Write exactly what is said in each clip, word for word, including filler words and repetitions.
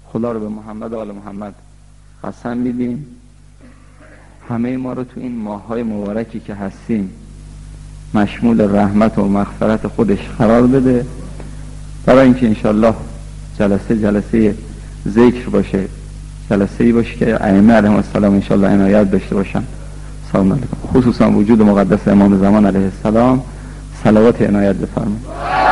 خدا رو به محمد و آل محمد قسم میدیم همه ما رو تو این ماه‌های مبارکی که هستیم مشمول رحمت و مغفرت خودش قرار بده، برای اینکه انشالله جلسه جلسه ذکر باشه، جلسه ای باشه که ائمه علیهم السلام انشالله عنایت داشته باشن. سلام علیکم. خصوصا وجود مقدس امام زمان علیه السلام صلوات عنایت بفرمایید.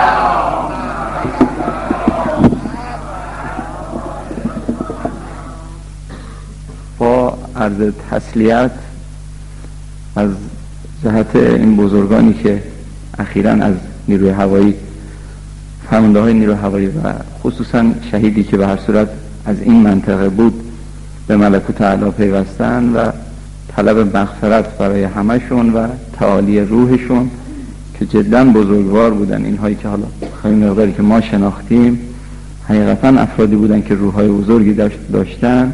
با عرض تسلیت از جهت این بزرگانی که اخیراً از نیروی هوایی، فرمانده های نیروی هوایی و خصوصا شهیدی که به هر صورت از این منطقه بود به ملکوت اعلی پیوستن و طلب مغفرت برای همشون و تعالی روحشون که جدا بزرگوار بودن. اینهایی که حالا خیلی مقداری که ما شناختیم حقیقتا افرادی بودن که روحهای بزرگی داشتن.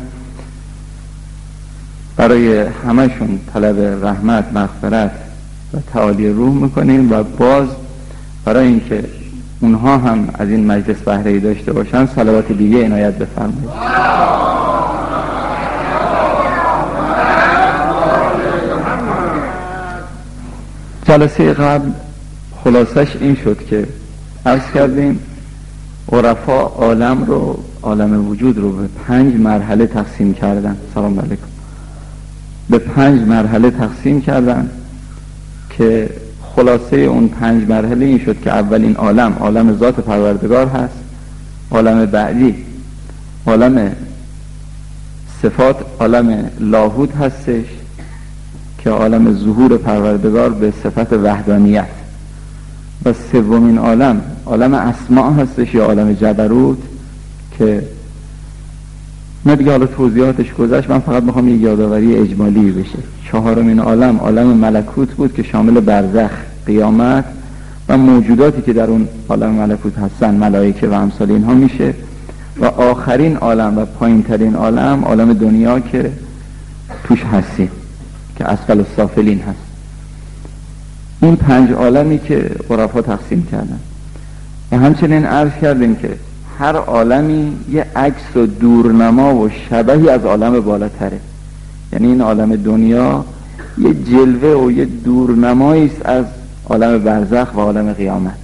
برای همشون طلب رحمت، مغفرت و تعالی روح میکنیم و باز برای اینکه اونها هم از این مجلس بهره‌ای داشته باشن صلوات دیگه عنایت بفرمایید. جلسه قبل خلاصش این شد که عرض کردیم عرفا عالم رو، عالم وجود رو به پنج مرحله تقسیم کردن. سلام علیکم. به پنج مرحله تقسیم کردن که خلاصه اون پنج مرحله این شد که اولین عالم عالم ذات پروردگار هست، عالم بعدی عالم صفات، عالم لاهوت هستش که عالم ظهور پروردگار به صفت وحدانیت، و سومین عالم عالم اسماء هستش یا عالم جبروت که نه دیگه حالا توضیحاتش گذشت، من فقط میخوام یک یادآوری اجمالی بشه. چهارمین عالم عالم ملکوت بود که شامل برزخ، قیامت و موجوداتی که در اون عالم ملکوت هستن، ملائکه و امثال اینها میشه. و آخرین عالم و پایین ترین عالم عالم دنیا که توش هستیم که اسفل السافلین هست. این پنج عالمی که عرفا تقسیم کردن و همچنین عرض کردیم که هر عالمی یه عکس و دورنما و شبهی از عالم بالاتره. یعنی این عالم دنیا یه جلوه و یه دورنمایی است از عالم برزخ و عالم قیامت،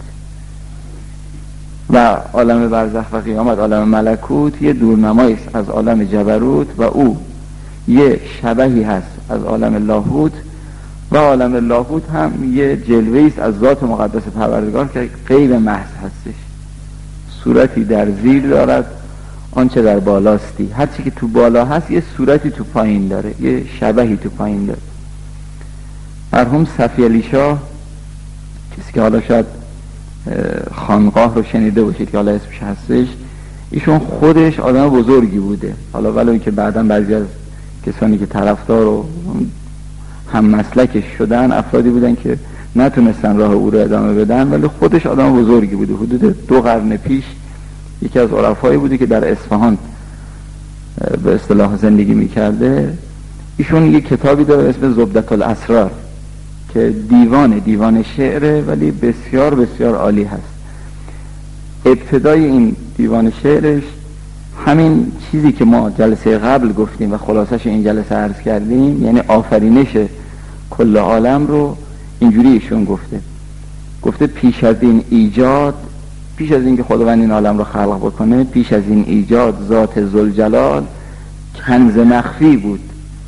و عالم برزخ و قیامت، عالم ملکوت یه دورنمایی است از عالم جبروت و او یه شبهی هست از عالم لاهوت، و عالم لاهوت هم یه جلوه‌ای است از ذات مقدس پروردگار که غیب محض هستش. صورتی در زیر دارد آنچه در بالاستی، هرچی که تو بالا هست یه صورتی تو پایین داره، یه شبهی تو پایین داره. مرحوم صفی علی شاه، کسی که حالا شاید خانقاه رو شنیده باشید که حالا اسمش هستش، ایشون خودش آدم بزرگی بوده، حالا ولو که بعداً بعضی از کسانی که طرفدار و هم مسلکش شدن افرادی بودن که نتونستن راه او رو ادامه بدن، ولی خودش آدم بزرگی بوده. حدود دو قرن پیش یکی از عرفایی بوده که در اصفهان به اصطلاح زندگی میکرده. ایشون یک کتابی داره اسم زبدة الاسرار که دیوان دیوان شعره ولی بسیار بسیار عالی هست. ابتدای این دیوان شعرش همین چیزی که ما جلسه قبل گفتیم و خلاصش این جلسه عرض کردیم، یعنی آفرینش کل عالم رو اینجوری ایشون گفته گفته پیش از این ایجاد، پیش از این که خداوند این عالم رو خلق بکنه، پیش از این ایجاد ذات ذوالجلال کنز مخفی بود.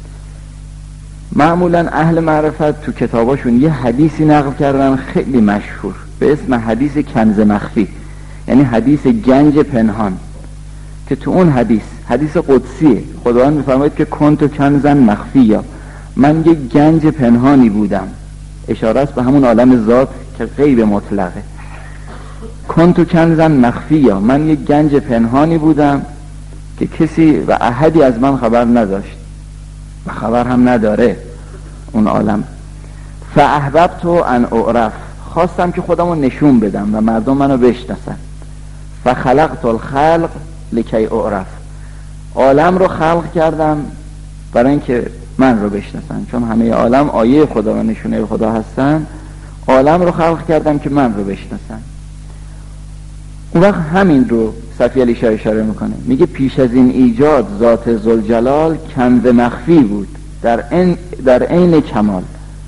معمولا اهل معرفت تو کتاباشون یه حدیثی نقل کردن خیلی مشهور به اسم حدیث کنز مخفی، یعنی حدیث گنج پنهان، که تو اون حدیث حدیث قدسیه. خداوند میفرماید که کنت کنزا مخفیا، من یک گنج پنهانی بودم، اشاره است به همون عالم ذات که غیب مطلقه. کنت کنزا مخفیا، من یک گنج پنهانی بودم که کسی و احدی از من خبر نداشت و خبر هم نداره اون عالم. فاحببت ان اعرف، خواستم که خودمو نشون بدم و مردم منو بشناسن. فخلقت الخلق لکی اعرف، عالم رو خلق کردم برای اینکه من رو بشناسن، چون همه عالم آیه خدا و نشونه خدا هستن. عالم رو خلق کردم که من رو بشناسن. اون وقت همین رو صفی علی شاه اشاره میکنه، میگه پیش از این ایجاد ذات ذوالجلال کنز مخفی بود در این در عین کمال.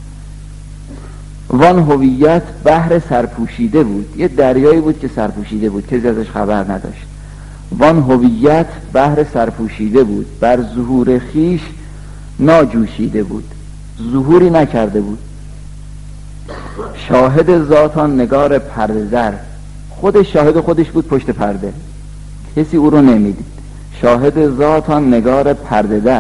وان هویت بحر سرپوشیده بود، یه دریایی بود که سرپوشیده بود، کسی ازش خبر نداشت. وان هویت بحر سرپوشیده بود، بر ظهور خیش ناجوشیده بود، ظهوری نکرده بود. شاهد ذاتان نگار پرده در، خودش شاهد خودش بود پشت پرده، کسی او رو نمیدید. شاهد ذاتان نگار پرده در،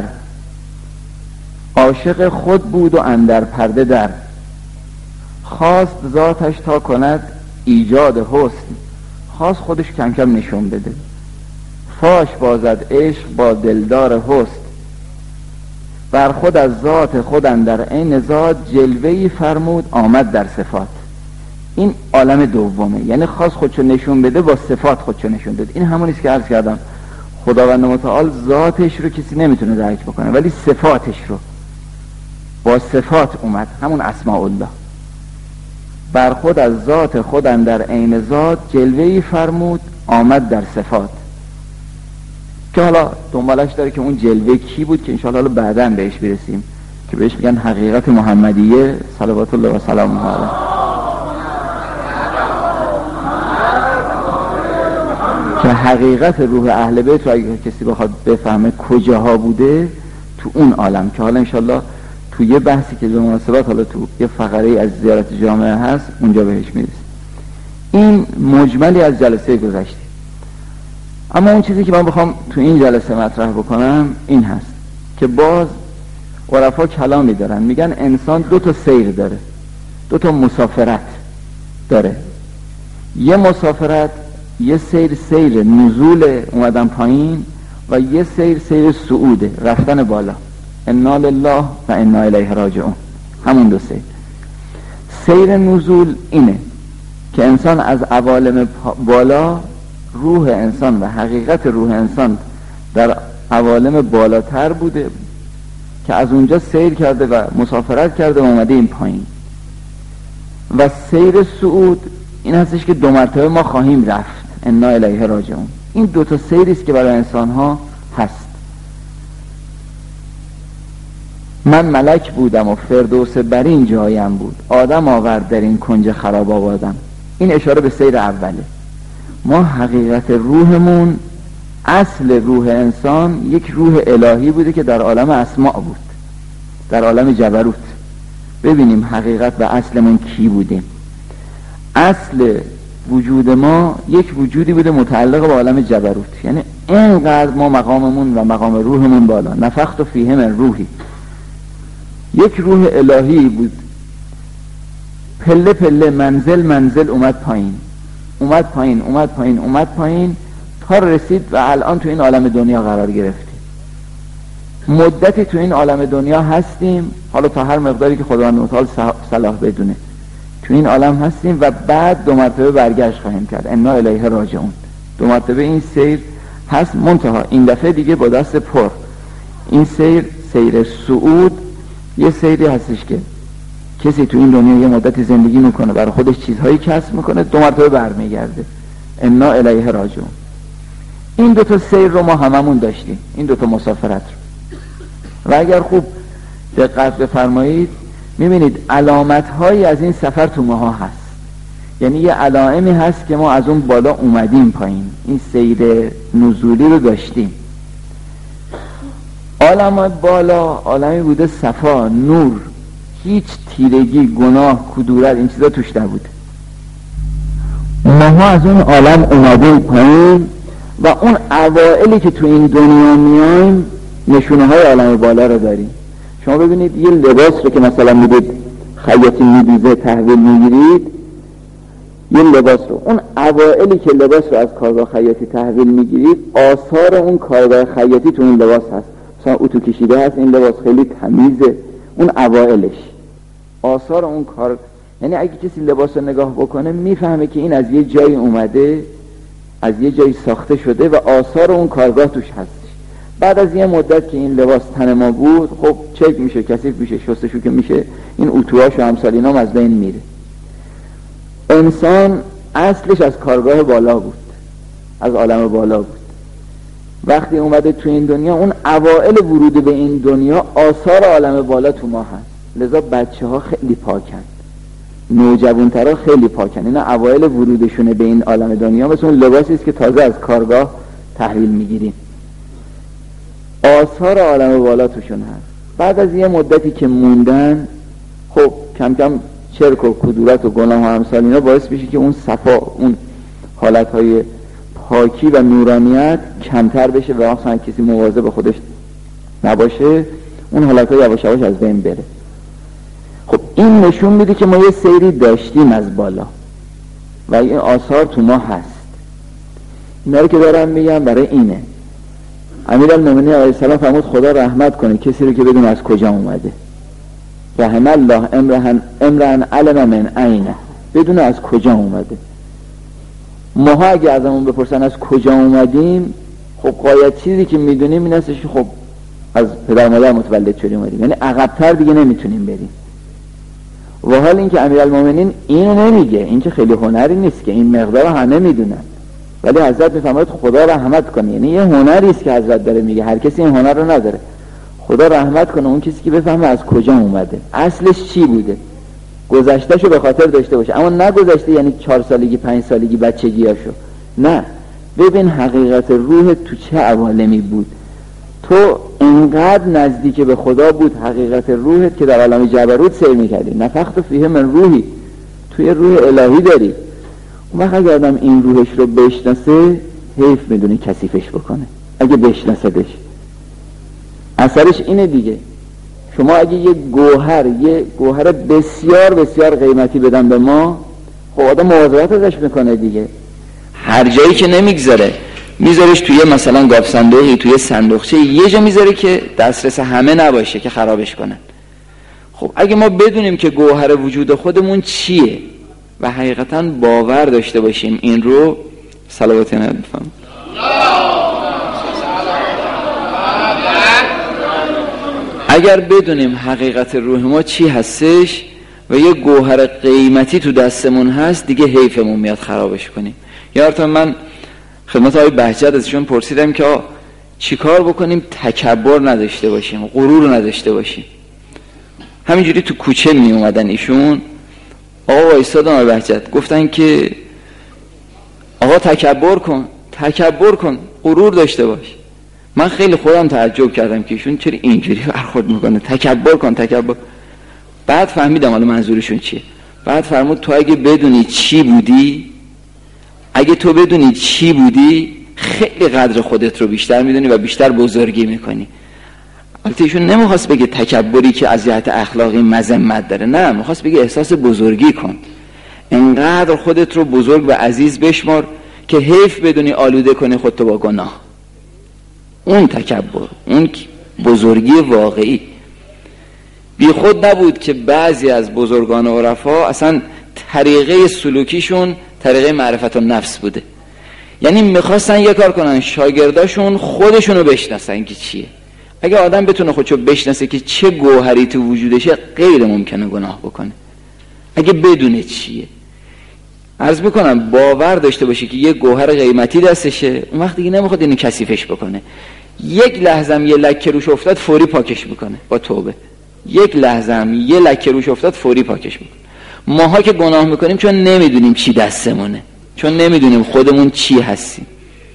عاشق خود بود و اندر پرده در. خواست ذاتش تا کند ایجاد حسن، خواست خودش کم کم نشون بده. فاش بازد عشق با دلدار حسن، بر خود از ذات خود اندر عین ذات جلوه‌ای فرمود آمد در صفات. این عالم دومه، یعنی خواست خودشو نشون بده با صفات خودشو نشون داد. این همونیست که عرض کردم خداوند متعال ذاتش رو کسی نمیتونه درک بکنه، ولی صفاتش رو با صفات اومد، همون اسماء الله. بر خود از ذات خود اندر عین ذات جلوه‌ای فرمود آمد در صفات، که حالا دنبالش داره که اون جلوه کی بود، که انشاءالله حالا بعداً بهش برسیم، که بهش میگن حقیقت محمدیه صلوات الله و سلامه علیه. که حقیقت روح اهل بیت رو اگه کسی بخواد بفهمه کجاها بوده، تو اون عالم، که حالا انشاءالله تو یه بحثی که به مناسبت حالا تو یه فقره از زیارت جامعه هست اونجا بهش میرسیم. این مجملی از جلسه گذشته. اما اون چیزی که من بخوام تو این جلسه مطرح بکنم این هست که باز عرفا کلامی دارن، میگن انسان دو تا سیر داره، دو تا مسافرت داره. یه مسافرت، یه سیر سیر نزول اومدن پایین، و یه سیر سیر صعوده رفتن بالا. انا لله و انا الیه راجعون. همون دو سیر. سیر نزول اینه که انسان از عوالم بالا، روح انسان و حقیقت روح انسان در عوالم بالاتر بوده که از اونجا سیر کرده و مسافرت کرده و اومده این پایین. و سیر صعود این هستش که دو مرتبه ما خواهیم رفت، انا الیه راجعون. این دو تا سیریست که برای انسان ها هست. من ملک بودم و فردوس برین جایم بود، آدم آورد در این کنج خراب آبادم. این اشاره به سیر اوله. ما حقیقت روحمون، اصل روح انسان یک روح الهی بوده که در عالم اسماء بود، در عالم جبروت. ببینیم حقیقت و اصلمون کی بودیم. اصل وجود ما یک وجودی بوده متعلق به عالم جبروت، یعنی اینقدر ما مقاممون و مقام روحمون بالا. نفخت فیه من روحی، یک روح الهی بود. پله پله، منزل منزل اومد پایین، اومد پایین، اومد پایین، اومد پایین تا رسید و الان تو این عالم دنیا قرار گرفتیم. مدتی تو این عالم دنیا هستیم، حالا تا هر مقداری که خداوند متعال صلاح بدونه تو این عالم هستیم، و بعد دو مرتبه برگشت خواهیم کرد، انا الیه راجعون. دو مرتبه این سیر هست، منتها این دفعه دیگه با دست پر. این سیر، سیر صعود، یه سیری هستش که کسی تو این دنیا یه مدتی زندگی میکنه، برای خودش چیزهایی کسب میکنه، دو مرتبه برمیگرده، انا الیه راجعون. این دو تا سیر رو ما هممون داشتیم، این دو تا مسافرت رو. و اگر خوب دقت بفرمایید میبینید علامت هایی از این سفر تو ماها هست، یعنی یه علائمی هست که ما از اون بالا اومدیم پایین، این سیر نزولی رو داشتیم. عالم بالا عالمی بوده صفا، نور، هیچ تیرگی، گناه، کدورت این چیزا توش نبوده. ماها از اون عالم اومدیم پایین و اون اوائلی که تو این دنیا میایم نشونه های عالم بالا رو داریم. شما ببینید یه لباس رو که مثلا میدید خیاطی میدیزه تحویل میگیرید، یه لباس رو، اون اوائلی که لباس رو از کارگاه خیاطی تحویل میگیرید آثار اون کارگاه خیاطی تو این لباس هست. مثلا اتو کشیده هست، این لباس خیلی تمیزه، اون اوائلش آثار اون کار. یعنی اگه کسی لباس رو نگاه بکنه میفهمه که این از یه جایی اومده، از یه جایی ساخته شده و آثار اون کارگاه توش هست. بعد از یه مدت که این لباس تن ما بود، خب چک میشه، کثیف میشه، شستشو که میشه، این اتوهاش و امثال اینام از بین میره. انسان اصلش از کارگاه بالا بود، از عالم بالا بود. وقتی اومده تو این دنیا، اون اوائل ورود به این دنیا آثار عالم بالا تو ما هست، لذا بچه ها خیلی پاکن، نوجوان‌ترها خیلی پاکن. اینا اوائل ورودشونه به این عالم دنیا، مثل اون لباسی است که تازه از کارگاه تحویل میگیریم. آثار عالم بالا توشون هست. بعد از یه مدتی که موندن، خب کم کم شرک و کدورت و گناه و امثال اینا باعث میشه که اون صفا، اون حالتهای پاکی و نورانیت کمتر بشه و مثلا کسی مواظب به خودش نباشه، اون حالتها یواش یواش از بین بره. خب این نشون میده که ما یه سیری داشتیم از بالا و این آثار تو ما هست. اینا رو که دارم میگم برای اینه. امیرالمومنین علیه السلام فرمود خدا رحمت کنه کسی رو که بدون از کجا اومده. رحم الله امرهن امرهن علم من عینه، بدون از کجا اومده. ماها اگه ازمون بپرسن از کجا اومدیم، خب قایت چیزی که میدونیم این هستش که خب از پدر مادر متولد شدیم اومدیم، یعنی عقب‌تر دیگه نمیتونیم بریم. و حال این که امیرالمومنین اینو نمیگه، این که خیلی هنری نیست که این مقدار همه میدونن، ولی حضرت میفرماید خدا رحمت کنه، یعنی یه هنری است که حضرت داره میگه، هر کسی این هنر رو نداره. خدا رحمت کنه اون کسی که بفهمه از کجا اومده، اصلش چی بوده، گذشتهشو به خاطر داشته باشه، اما نه گذشته یعنی چهار سالگی پنج سالگی بچگیاشو، نه، ببین حقیقت روح تو چه عوالمی بود. تو انقدر نزدیک به خدا بود حقیقت روحت که در عالم جبروت سیر میکردی، نفخت فیه من روحی، توی روح الهی داری. اون وقت اگه آدم این روحش رو بشناسه، حیف میدونی کثیفش بکنه اگه بشناسدش. اثرش اینه دیگه، شما اگه یه گوهر یه گوهر بسیار بسیار قیمتی بدن به ما، خب آدم مواظبت ازش میکنه دیگه، هر جایی که نمیگذاره میذارش توی مثلا گاف صندوقی، توی صندوقچه، یه جا میذاره که دسترس همه نباشه که خرابش کنن. خب اگه ما بدونیم که گوهر وجود خودمون چیه و حقیقتا باور داشته باشیم این رو، صلوات نبی بفهم، اگر بدونیم حقیقت روح ما چی هستش و یه گوهر قیمتی تو دستمون هست، دیگه حیفمون میاد خرابش کنیم. یادتون من خدمت آقای بهجت ازشون پرسیدم که چی کار بکنیم تکبر نداشته باشیم، غرور نداشته باشیم. همینجوری تو کوچه می اومدن ایشون، آقا وایستادن آقای بهجت گفتن که آقا تکبر کن، تکبر کن، غرور داشته باش. من خیلی خودم تعجب کردم که ایشون چرا اینجوری برخورد میکنه، تکبر کن تکبر. بعد فهمیدم حالا منظورشون چیه. بعد فرمود تو اگه بدونی چی بودی، اگه تو بدونی چی بودی، خیلی قدر خودت رو بیشتر میدونی و بیشتر بزرگی میکنی. البته ایشون نمیخواست بگه تکبری که از جهت اخلاقی مذمت داره، نه، میخواست بگه احساس بزرگی کن، انقدر خودت رو بزرگ و عزیز بشمار که حیف بدونی آلوده کنی خودتو با گناه. اون تکبر، اون بزرگی واقعی. بی خود نبود که بعضی از بزرگان عرفا اصلا طریقه سلوکیشون طریقه معرفت النفس بوده، یعنی میخواستن یه کار کنن شاگرداشون خودشونو بشناسن که چیه. اگه آدم بتونه خودشو بشناسه که چه گوهری تو وجودشه، غیر ممکنه گناه بکنه اگه بدونه چیه. عرض میکنم باور داشته باشه که یه گوهر قیمتی دستشه، اون وقت دیگه نمیخواد اینو کثیفش بکنه. یک لحظه یه لکه روش افتاد فوری پاکش میکنه با توبه، یک لحظه یه لکه روش افتاد فوری پاکش میکنه. ماها که گناه میکنیم چون نمیدونیم چی دستمونه، چون نمیدونیم خودمون چی هستیم.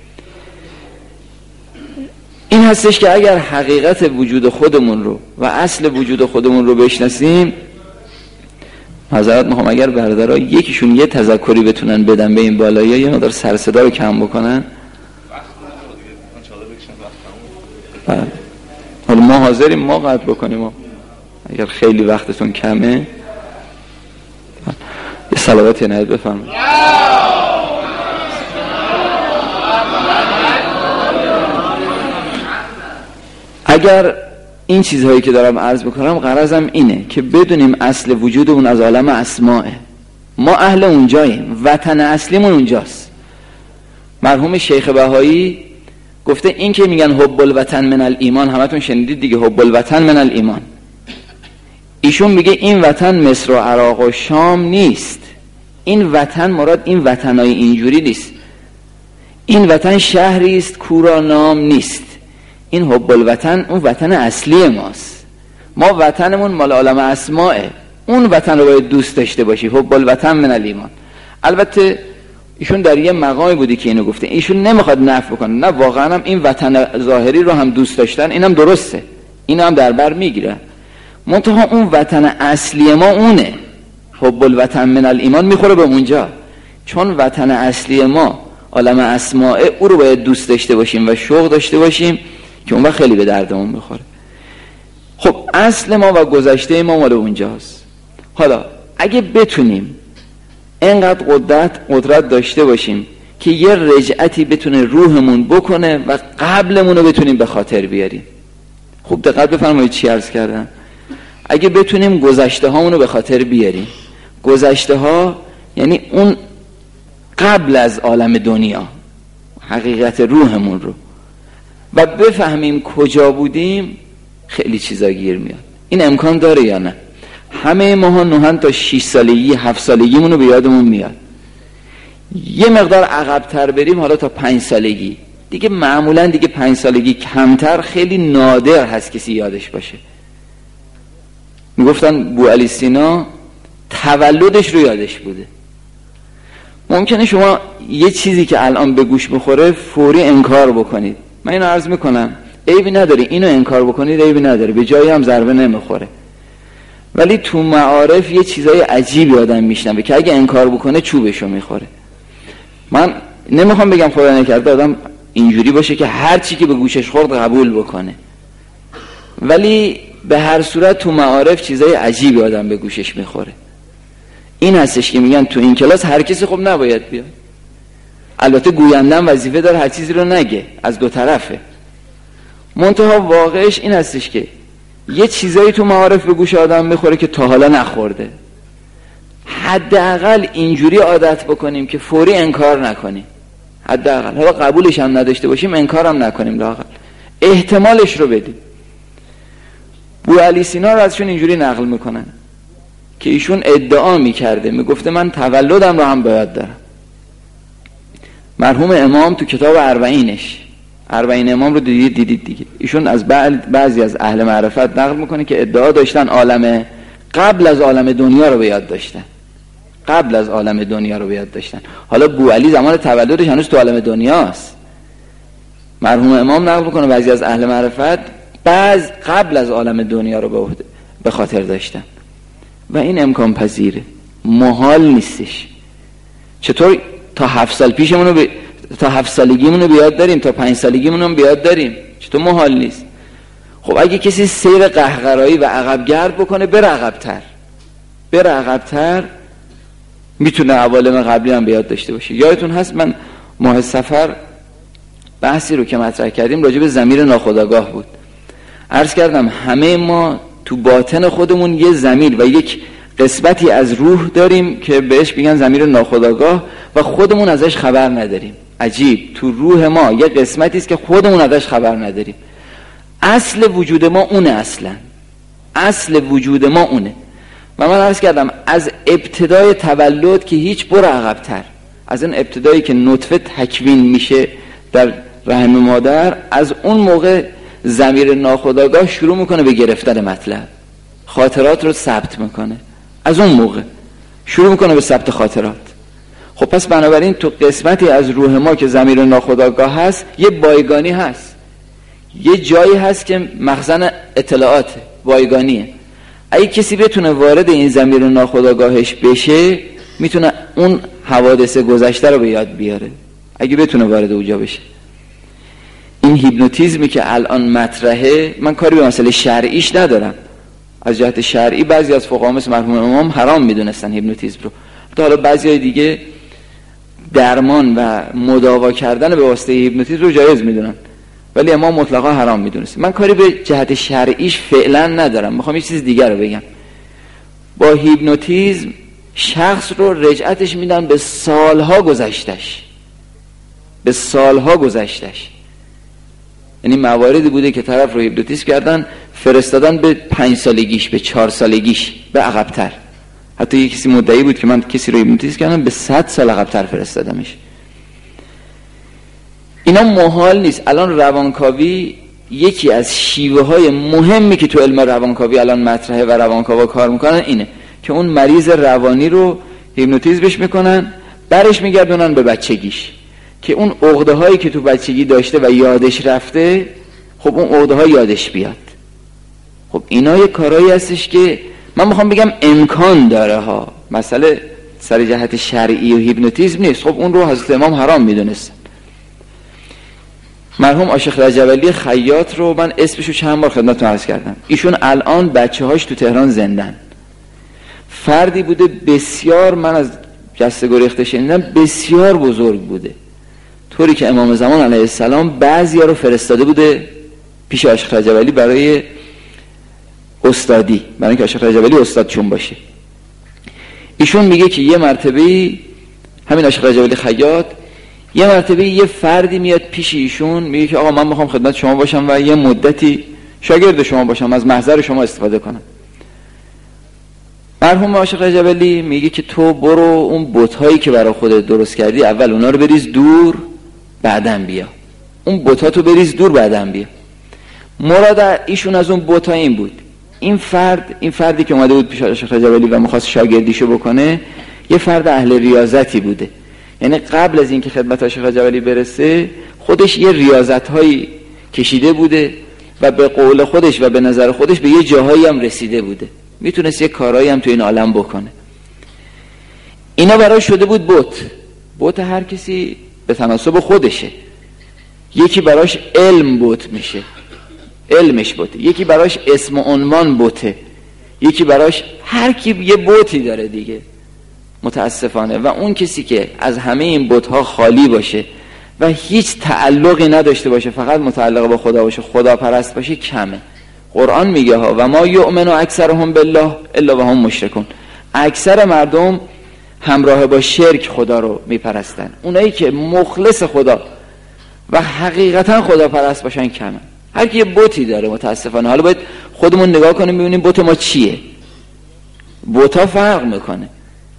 این هستش که اگر حقیقت وجود خودمون رو و اصل وجود خودمون رو بشناسیم، معذرت میخوام اگر برادرها یکیشون یه تذکری بتونن بدن به این بالایی، یه مقدار سر صدا رو کم بکنن. بله. حالا ما حاضریم ما قطع بکنیم اگر خیلی وقتتون کمه. یه صلوات نهید بفرمایید. اگر این چیزهایی که دارم عرض بکنم غرضم اینه که بدونیم اصل وجودمون از عالم اسماعه، ما اهل اونجاییم، وطن اصلیمون اونجاست. مرحوم شیخ بهایی گفته این که میگن حب الوطن من الایمان، همتون شنیدید دیگه، حب الوطن من الایمان. ایشون میگه این وطن مصر و عراق و شام نیست، این وطن مراد این وطنای اینجوری نیست، این وطن شهری است کورا نام نیست. این حب الوطن اون وطن اصلی ماست. ما وطنمون مال عالم اسماءه، اون وطن رو باید دوست داشته باشی. حب الوطن من الایمان. البته ایشون در یه مقامی بودی که اینو گفته، ایشون نمیخواد نفی بکنه، نه واقعا هم این وطن ظاهری رو هم دوست داشتن، اینم درسته، اینو هم در بر میگیره. منتها اون وطن اصلی ما اونه. حب الوطن من الایمان میخوره به اونجا، چون وطن اصلی ما عالم اسماء، او رو باید دوست داشته باشیم و شوق داشته باشیم که اون وقت خیلی به دردمون میخوره. خب اصل ما و گذشته ما مال اونجاست. حالا اگه بتونیم اینقدر قدرت قدرت داشته باشیم که یه رجعتی بتونه روحمون بکنه و قبلمون رو بتونیم به خاطر بیاریم. خوب دقت بفرمایید چی عرض کردم. اگه بتونیم گذشته هامون رو به خاطر بیاریم، گذشته ها یعنی اون قبل از عالم دنیا، حقیقت روحمون رو، و بفهمیم کجا بودیم، خیلی چیزا گیر میاد. این امکان داره یا نه؟ همه ماها نوحن تا شش سالگی هفت سالگیمون رو به یادمون میاد. یه مقدار عقب‌تر بریم، حالا تا پنج سالگی دیگه، معمولا دیگه پنج سالگی کمتر، خیلی نادر هست کسی یادش باشه. میگفتن بوعلی سینا تولدش رو یادش بوده. ممکنه شما یه چیزی که الان به گوش بخوره فوری انکار بکنید. من اینو عرض میکنم عیبی نداره، اینو انکار بکنید عیبی نداره، به جایی هم ضربه نمیخوره. ولی تو معارف یه چیزای عجیبی آدم میشنوه که اگه انکار بکنه چوبشو میخوره. من نمیخوام بگم خدا نکرده آدم اینجوری باشه که هر چی که به گوشش خورد قبول بکنه، ولی به هر صورت تو معارف چیزای عجیبی آدم به گوشش میخوره. این هستش که میگن تو این کلاس هر کسی خب نباید بیاد. البته گویندن وظیفه داره هر چیزی رو نگه، از دو طرفه. منتها واقعش این هستش که یه چیزایی تو معارف به گوش آدم میخوره که تا حالا نخورده. حداقل اینجوری عادت بکنیم که فوری انکار نکنیم. حداقل حالا قبولش هم نداشته باشیم، انکارم نکنیم، لااقل احتمالش رو بدیم. بوعلی سینا رو ازشون اینجوری نقل میکنن که ایشون ادعا میکرده، میگفته من تولدم رو هم باید دارم. مرحوم امام تو کتاب اربعینش، اربعین امام رو دیدید دیدید دیگه، ایشون از بعضی از اهل معرفت نقل میکنه که ادعا داشتن عالم قبل از عالم دنیا رو به یاد داشتن، قبل از عالم دنیا رو به یاد داشتن. حالا بوعلی زمان تولدش هنوز تو عالم دنیاست. مرحوم امام نقل میکنه بعضی از اهل معرفت بعض قبل از عالم دنیا رو به به خاطر داشتن و این امکان پذیره، محال نیستش. چطور تا هفت سال پیشمون رو ب... تا هفت سالگیمون رو بیاد داریم، تا پنج سالگیمون رو بیاد داریم، چطور محال نیست؟ خب اگه کسی سیر قهقرایی و عقب گرد بکنه، بره عقب‌تر، بره عقب‌تر، میتونه عوالم قبلی هم بیاد داشته باشه. یادتون هست من ماه صفر بحثی رو که مطرح کردیم راجع به ضمیر ناخودآگاه بود. عرض کردم همه ما تو باطن خودمون یه ضمیر و یک قسمتی از روح داریم که بهش میگن ضمیر ناخودآگاه و خودمون ازش خبر نداریم. عجیب، تو روح ما یه قسمتی است که خودمون ازش خبر نداریم. اصل وجود ما اونه، اصلا اصل وجود ما اونه. و من عرض کردم از ابتدای تولد که هیچ برو عقب‌تر، از این ابتدایی که نطفه تکوین میشه در رحم مادر، از اون موقع ضمیر ناخودآگاه شروع میکنه به گرفتن مطلب، خاطرات رو ثبت میکنه، از اون موقع شروع میکنه به ثبت خاطرات. خب پس بنابراین تو قسمتی از روح ما که ضمیر ناخودآگاه هست یه بایگانی هست، یه جایی هست که مخزن اطلاعاته، بایگانیه. اگه کسی بتونه وارد این ضمیر ناخودآگاهش بشه، میتونه اون حوادث گذشته رو به یاد بیاره، اگه بتونه وارد اونجا بشه. این هیپنوتیزمی که الان مطرحه، من کاری به مسئله شرعیش ندارم. از جهت شرعی بعضی از فقها مثل مرحوم امام حرام میدونستن هیپنوتیزم رو، حالا بعضی های دیگه درمان و مداوا کردن به واسطه هیپنوتیزم رو جایز میدونن، ولی امام مطلقا حرام میدونست. من کاری به جهت شرعیش فعلا ندارم، میخوام یه چیز دیگر رو بگم. با هیپنوتیزم شخص رو رجعتش میدن به سالها گذشتش، به سالها گذشتش. یعنی مواردی بوده که طرف رو هیپنوتیزم کردن، فرستادن به پنج سالگیش، به چهار سالگیش، به عقب‌تر. حتی یه کسی مدعی بود که من کسی رو هیپنوتیزم کردم به صد سال عقب‌تر فرستادمش. اینا محال نیست. الان روانکاوی یکی از شیوه های مهمی که تو علم روانکاوی الان مطرحه و روانکاوا کار میکنن اینه که اون مریض روانی رو هیپنوتیزم بهش میکنن، برش میگردونن به بچگیش که اون عقده هایی که تو بچگی داشته و یادش رفته، خب اون عقده ها یادش بیاد. خب اینا یه کارهایی هستش که من میخوام بگم امکان داره ها، مسئله سر جهت شرعی و هیپنوتیزم نیست. خب اون رو حضرت امام حرام میدونستن. مرحوم عاشق رجبعلی خیاط رو من اسمشو چند بار خدمتتون عرض کردم. ایشون الان بچه هاش تو تهران زندن. فردی بوده بسیار، من از جسته گریخته شنیدم، بسیار بزرگ بوده، طوری که امام زمان علیه السلام بعضی ها رو فرستاده بوده پیش عاشق رجبعلی برای استادی، برای اینکه عاشق رجبعلی استادشون باشه. ایشون میگه که یه مرتبه همین عاشق رجبعلی خیاط یه مرتبه یه فردی میاد پیش ایشون میگه که آقا من میخوام خدمت شما باشم و یه مدتی شاگرد شما باشم، از محضر شما استفاده کنم. مرحوم عاشق رجبعلی میگه که تو برو اون بت‌هایی که برای خودت درست کردی اول اونا رو بریز دور، بعدن بیا. اون بت‌ها تو بریز دور، بعدن بیا. مراد ایشون از اون بت‌ها این بود، این فرد این فردی که اومده بود پیش عاشق رجبعلی و می‌خواست شاگردیشو بکنه یه فرد اهل ریاضتی بوده. یعنی قبل از اینکه خدمت عاشق رجبعلی برسه خودش یه ریاضت‌هایی کشیده بوده و به قول خودش و به نظر خودش به یه جاهایی هم رسیده بوده، میتونست یه کارایی هم تو این عالم بکنه. اینا برای شده بود بت. بت هر کسی به تناسب خودشه. یکی براش علم بت میشه، علمش بته. یکی براش اسم و عنوان بته. یکی براش هر کی یه بتی داره دیگه متاسفانه. و اون کسی که از همه این بت‌ها خالی باشه و هیچ تعلقی نداشته باشه، فقط متعلق با خدا باشه، خدا پرست باشه، کمه. قرآن میگه ها و ما یؤمن اکثرهم بالله الا وهم مشرکون. اکثر مردم همراه با شرک خدا رو میپرستن. اونایی که مخلص خدا و حقیقتا خدا پرست باشن کمه. هر کی یه بتی داره متاسفانه. حالا باید خودمون نگاه کنیم ببینیم بت ما چیه. بت‌ها فرق میکنه.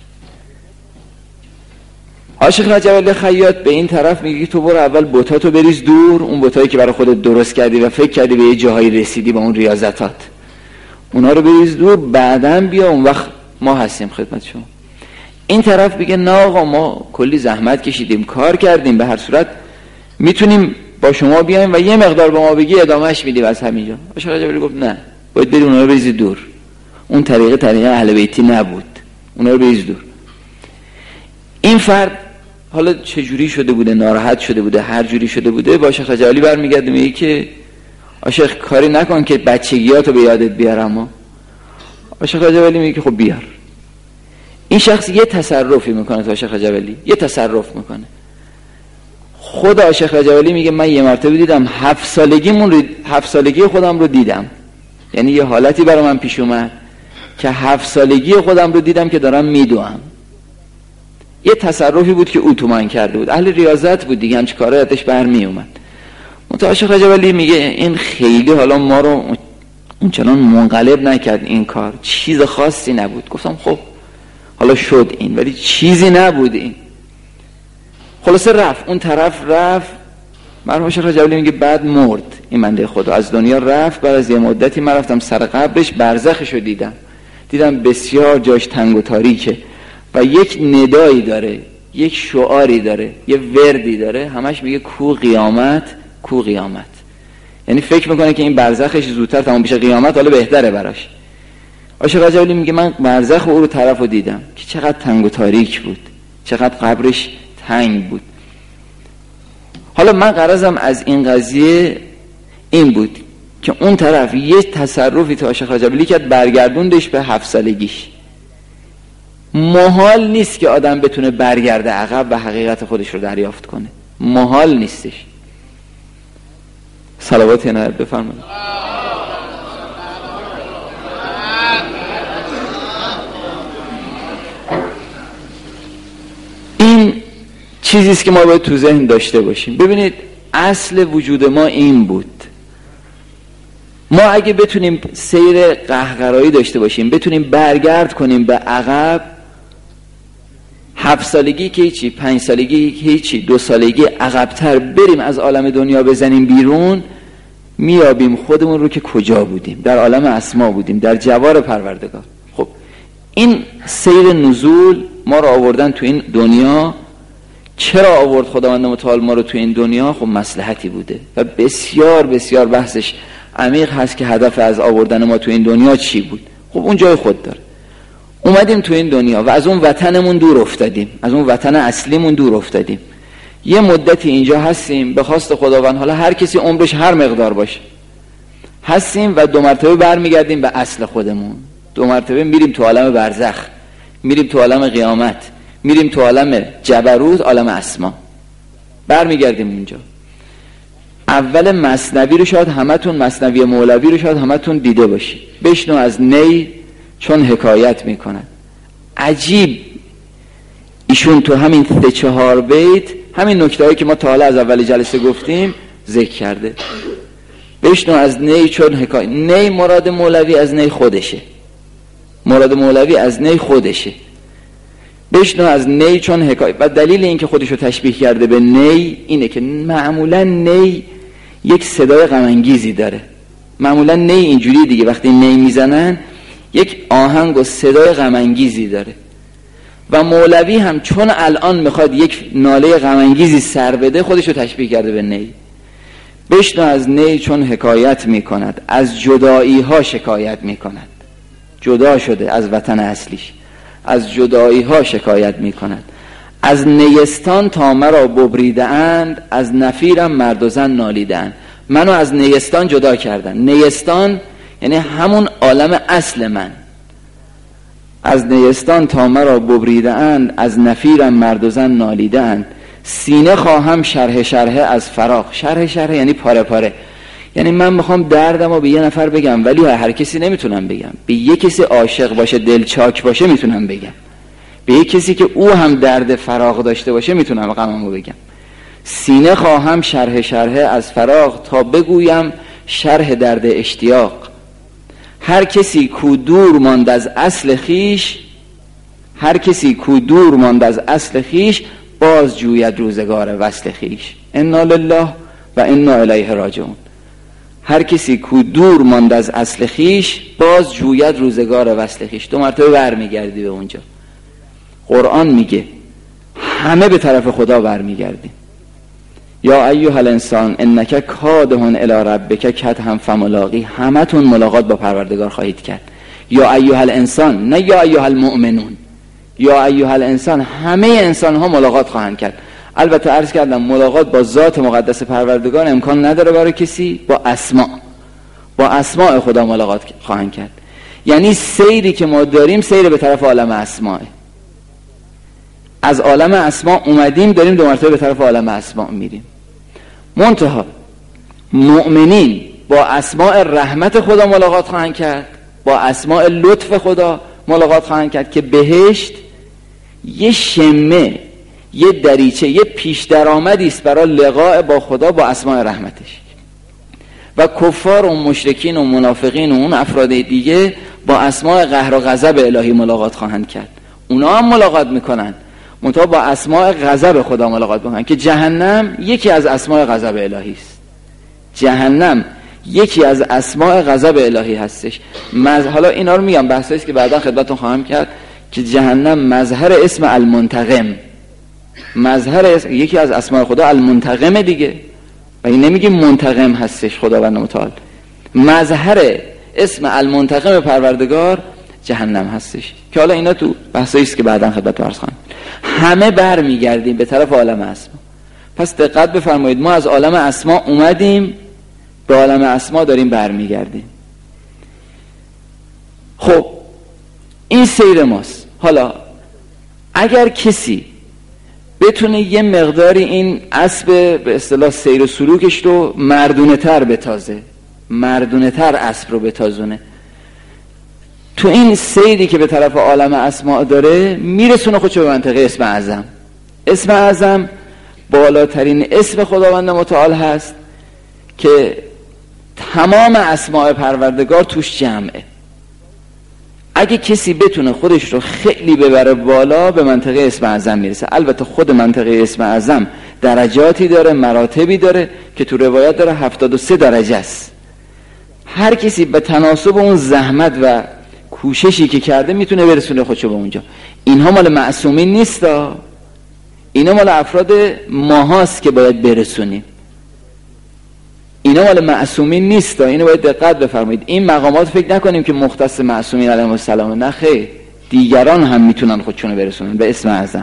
عاشق رجبعلی خیاط به این طرف میگه تو برو اول بتاتو بریز دور، اون بتایی که برای خودت درست کردی و فکر کردی به یه جاهایی رسیدی با اون ریاضتات، اونا رو بریز دور، بعدن بیا، اون وقت ما هستیم خدمت شما. این طرف میگه نه آقا ما کلی زحمت کشیدیم، کار کردیم، به هر صورت میتونیم با شما بیایم و یه مقدار به ما بگی ادامهش میدیم از همینجا. عاشق رجبعلی گفت نه، باید بری اونا رو بریز دور. اون طریقه طریقه اهل بیتی نبود، اونا رو بریز دور. این فرد حالا چه جوری شده بوده، ناراحت شده بوده، هر جوری شده بوده، با عاشق رجبعلی برمیگرده میگه که عاشق کاری نکن که بچگیاتو به یادت بیارم. ما عاشق رجبعلی میگه که خب بیار. این شخص یه تصرفی میکنه تو عاشق رجبعلی، یه تصرف میکنه. خود عاشق رجبعلی میگه من یه مرتبه دیدم هفت سالگیمون رو هفت سالگی خودم رو دیدم، یعنی یه حالتی برای من پیش اومد که هفت سالگی خودم رو دیدم که دارم میدوام. یه تصرفی بود که او تو من کرده بود، اهل ریاضت بود دیگه، همچه کاره ازش برمی اومد. عاشق رجبعلی میگه این خیلی حالا ما رو اونچنان منقلب نکرد، این کار چیز خاصی نبود. گفتم خب حالا شد این، ولی چیزی نبود این. خلاصه رفت اون طرف، رفت. مرحوم عاشق رجبعلی میگه بعد مرد این بنده خدا، از دنیا رفت. بعد از یه مدتی من رفتم سر قبرش، برزخشو دیدم، دیدم بسیار جاش تنگ و تاریکه و یک ندایی داره، یک شعاری داره، یه وردی داره، همش میگه کو قیامت، کو قیامت. یعنی فکر میکنه که این برزخش زودتر تمام بشه، قیامت حالا بهتره براش. عاشق رجبعلی میگه من برزخ او رو طرفو دیدم که چقدر تنگ و تاریک بود، چقدر قبرش تنگ بود. حالا من غرضم از این قضیه این بود که اون طرف یه تصرفی تو عاشق رجبعلی کرد، برگردوندش به هفت سالگیش. محال نیست که آدم بتونه برگرده عقب و حقیقت خودش رو دریافت کنه، محال نیستش. صلوات عنایت بفرمایید. این چیزیست که ما باید تو ذهن داشته باشیم. ببینید اصل وجود ما این بود. ما اگه بتونیم سیر قهقرایی داشته باشیم، بتونیم برگرد کنیم به عقب، هفت سالگی که هیچی، پنج سالگی که هیچی، دو سالگی عقبتر بریم از عالم دنیا بزنیم بیرون، میابیم خودمون رو که کجا بودیم، در عالم اسما بودیم، در جوار پروردگار. خب این سیر نزول ما رو آوردن تو این دنیا. چرا آورد خداوند متعال ما رو تو این دنیا؟ خب مصلحتی بوده و بسیار بسیار بحثش عمیق هست که هدف از آوردن ما تو این دنیا چی بود. خب اون جای خود داره. اومدیم تو این دنیا و از اون وطنمون دور افتادیم، از اون وطن اصلیمون دور افتادیم. یه مدتی اینجا هستیم به خواست خداوند، حالا هر کسی عمرش هر مقدار باشه هستیم و دو مرتبه برمیگردیم به اصل خودمون. دو مرتبه میریم تو عالم برزخ، میریم تو عالم قیامت، میریم تو عالم جبروت، عالم اسما، برمیگردیم اونجا. اول مثنوی رو شاید همتون، مثنوی مولوی رو شاید همتون دیده باشید. بشنو از نی چون حکایت میکند. عجیب ایشون تو همین سه چهار بیت همین نکتهایی که ما تا حالا از اول جلسه گفتیم ذکر کرده. بشنو از نی چون حکایت. نی مراد مولوی از نی خودشه، مراد مولوی از نی خودشه. بشنو از نی چون حکایت. و دلیل این که خودشو تشبیه کرده به نی اینه که معمولا نی یک صدای غم انگیزی داره. معمولا نی اینجوری دیگه، وقتی نی میزنن یک آهنگ و صدای غم انگیزی داره. و مولوی هم چون الان میخواد یک ناله غم انگیزی سر بده، خودشو تشبیه کرده به نی. بشنو از نی چون حکایت میکند، از جدایی ها شکایت میکند. جدا شده از وطن اصلیش، از جدایی ها شکایت میکند. از نیستان تا مرا ببریده اند، از نفیرم مرد و زن نالیده اند. منو از نیستان جدا کردن. نیستان یعنی همون عالم اصل من. از نیستان تا مرا ببریده اند، از نفیرم مرد و زن نالیده اند. سینه خواهم شرح شرح از فراق. شرح شرح یعنی پاره پاره. یعنی من میخوام دردمو به یه نفر بگم ولی هر کسی نمیتونم بگم. به یه کسی عاشق باشه، دلچاک باشه میتونم بگم. به یه کسی که او هم درد فراق داشته باشه میتونم غممو بگم. سینه خواهم شرح شرح از فراق، تا بگویم شرح درد اشتیاق. هر کسی کو دور ماند از اصل خیش، هر کسی کو دور ماند از اصل خیش، باز جوید روزگار وصل خیش. انا لله و انا الیه راجعون. هر کسی کو دور ماند از اصل خیش، باز جوید روزگار وصل خیش. دو مرتبه برمیگردی به اونجا. قرآن میگه همه به طرف خدا برمیگردیم. یا ایها الانسان انک کادح الی ربک کدحا فملاقی. همتون ملاقات با پروردگار خواهید کرد. یا ایها الانسان، نه یا ایها المؤمنون. یا ایها الانسان، همه انسان ها ملاقات خواهند کرد. البته عرض کردم ملاقات با ذات مقدس پروردگار امکان نداره برای کسی، با اسما با اسماء خدا ملاقات خواهند کرد. یعنی سیری که ما داریم سیر به طرف عالم اسماء. از عالم اسما اومدیم داریم دو مرتبه به طرف عالم اسما میریم. منتها مؤمنین با اسماء رحمت خدا ملاقات خواهند کرد، با اسماء لطف خدا ملاقات خواهند کرد که بهشت یه شمه، یه دریچه، یه پیش درآمدی است برای لقاء با خدا با اسماء رحمتش. و کفار و مشرکین و منافقین و اون افراد دیگه با اسماء قهر و غضب الهی ملاقات خواهند کرد. اونا هم ملاقات میکنن، منتها با اسماء غضب خدا ملاقات میکنن که جهنم یکی از اسماء غضب الهی است. جهنم یکی از اسماء غضب الهی هستش. مز... حالا اینا رو میگم، بحثایی است که بعدا خدمتتون خواهم کرد که جهنم مظهر اسم المنتقم، مظهر اسم... یکی از اسماء خدا المنتقم دیگه. و این نمیگیم منتقم هستش خداوند متعال، مظهر اسم المنتقم پروردگار جهنم هستش که حالا اینا تو بحثایی است که بعدا خدمتتون عرض خواهم. همه برمیگردیم به طرف عالم اسما. پس دقت بفرمایید، ما از عالم اسما اومدیم به عالم اسما داریم برمیگردیم. خب این سیر ماست. حالا اگر کسی بتونه یه مقداری این اسب به اصطلاح سیر و سلوکش رو مردونه تر بتازه، مردونه تر اسب رو بتازونه، تو این سیری که به طرف عالم اسماء داره میرسونه خودشو به منطقه اسم اعظم. اسم اعظم بالاترین اسم خداوند متعال هست که تمام اسماء پروردگار توش جمعه. اگه کسی بتونه خودش رو خیلی ببره بالا به منطقه اسم اعظم میرسه. البته خود منطقه اسم اعظم درجاتی داره، مراتبی داره که تو روایت داره هفتاد و سه درجه است. هر کسی به تناسب اون زحمت و کوششی که کرده میتونه برسونه خودشو به اونجا. اینها مال معصومین نیستا، اینا مال افراد ماهاست که باید برسونیم. اینا مال معصومین نیستا، اینو باید دقت بفرمایید. این مقامات فکر نکنیم که مختص معصومین علیهم السلام، نه خیر، دیگران هم میتونن خودشونو برسونن به اسم اعظم.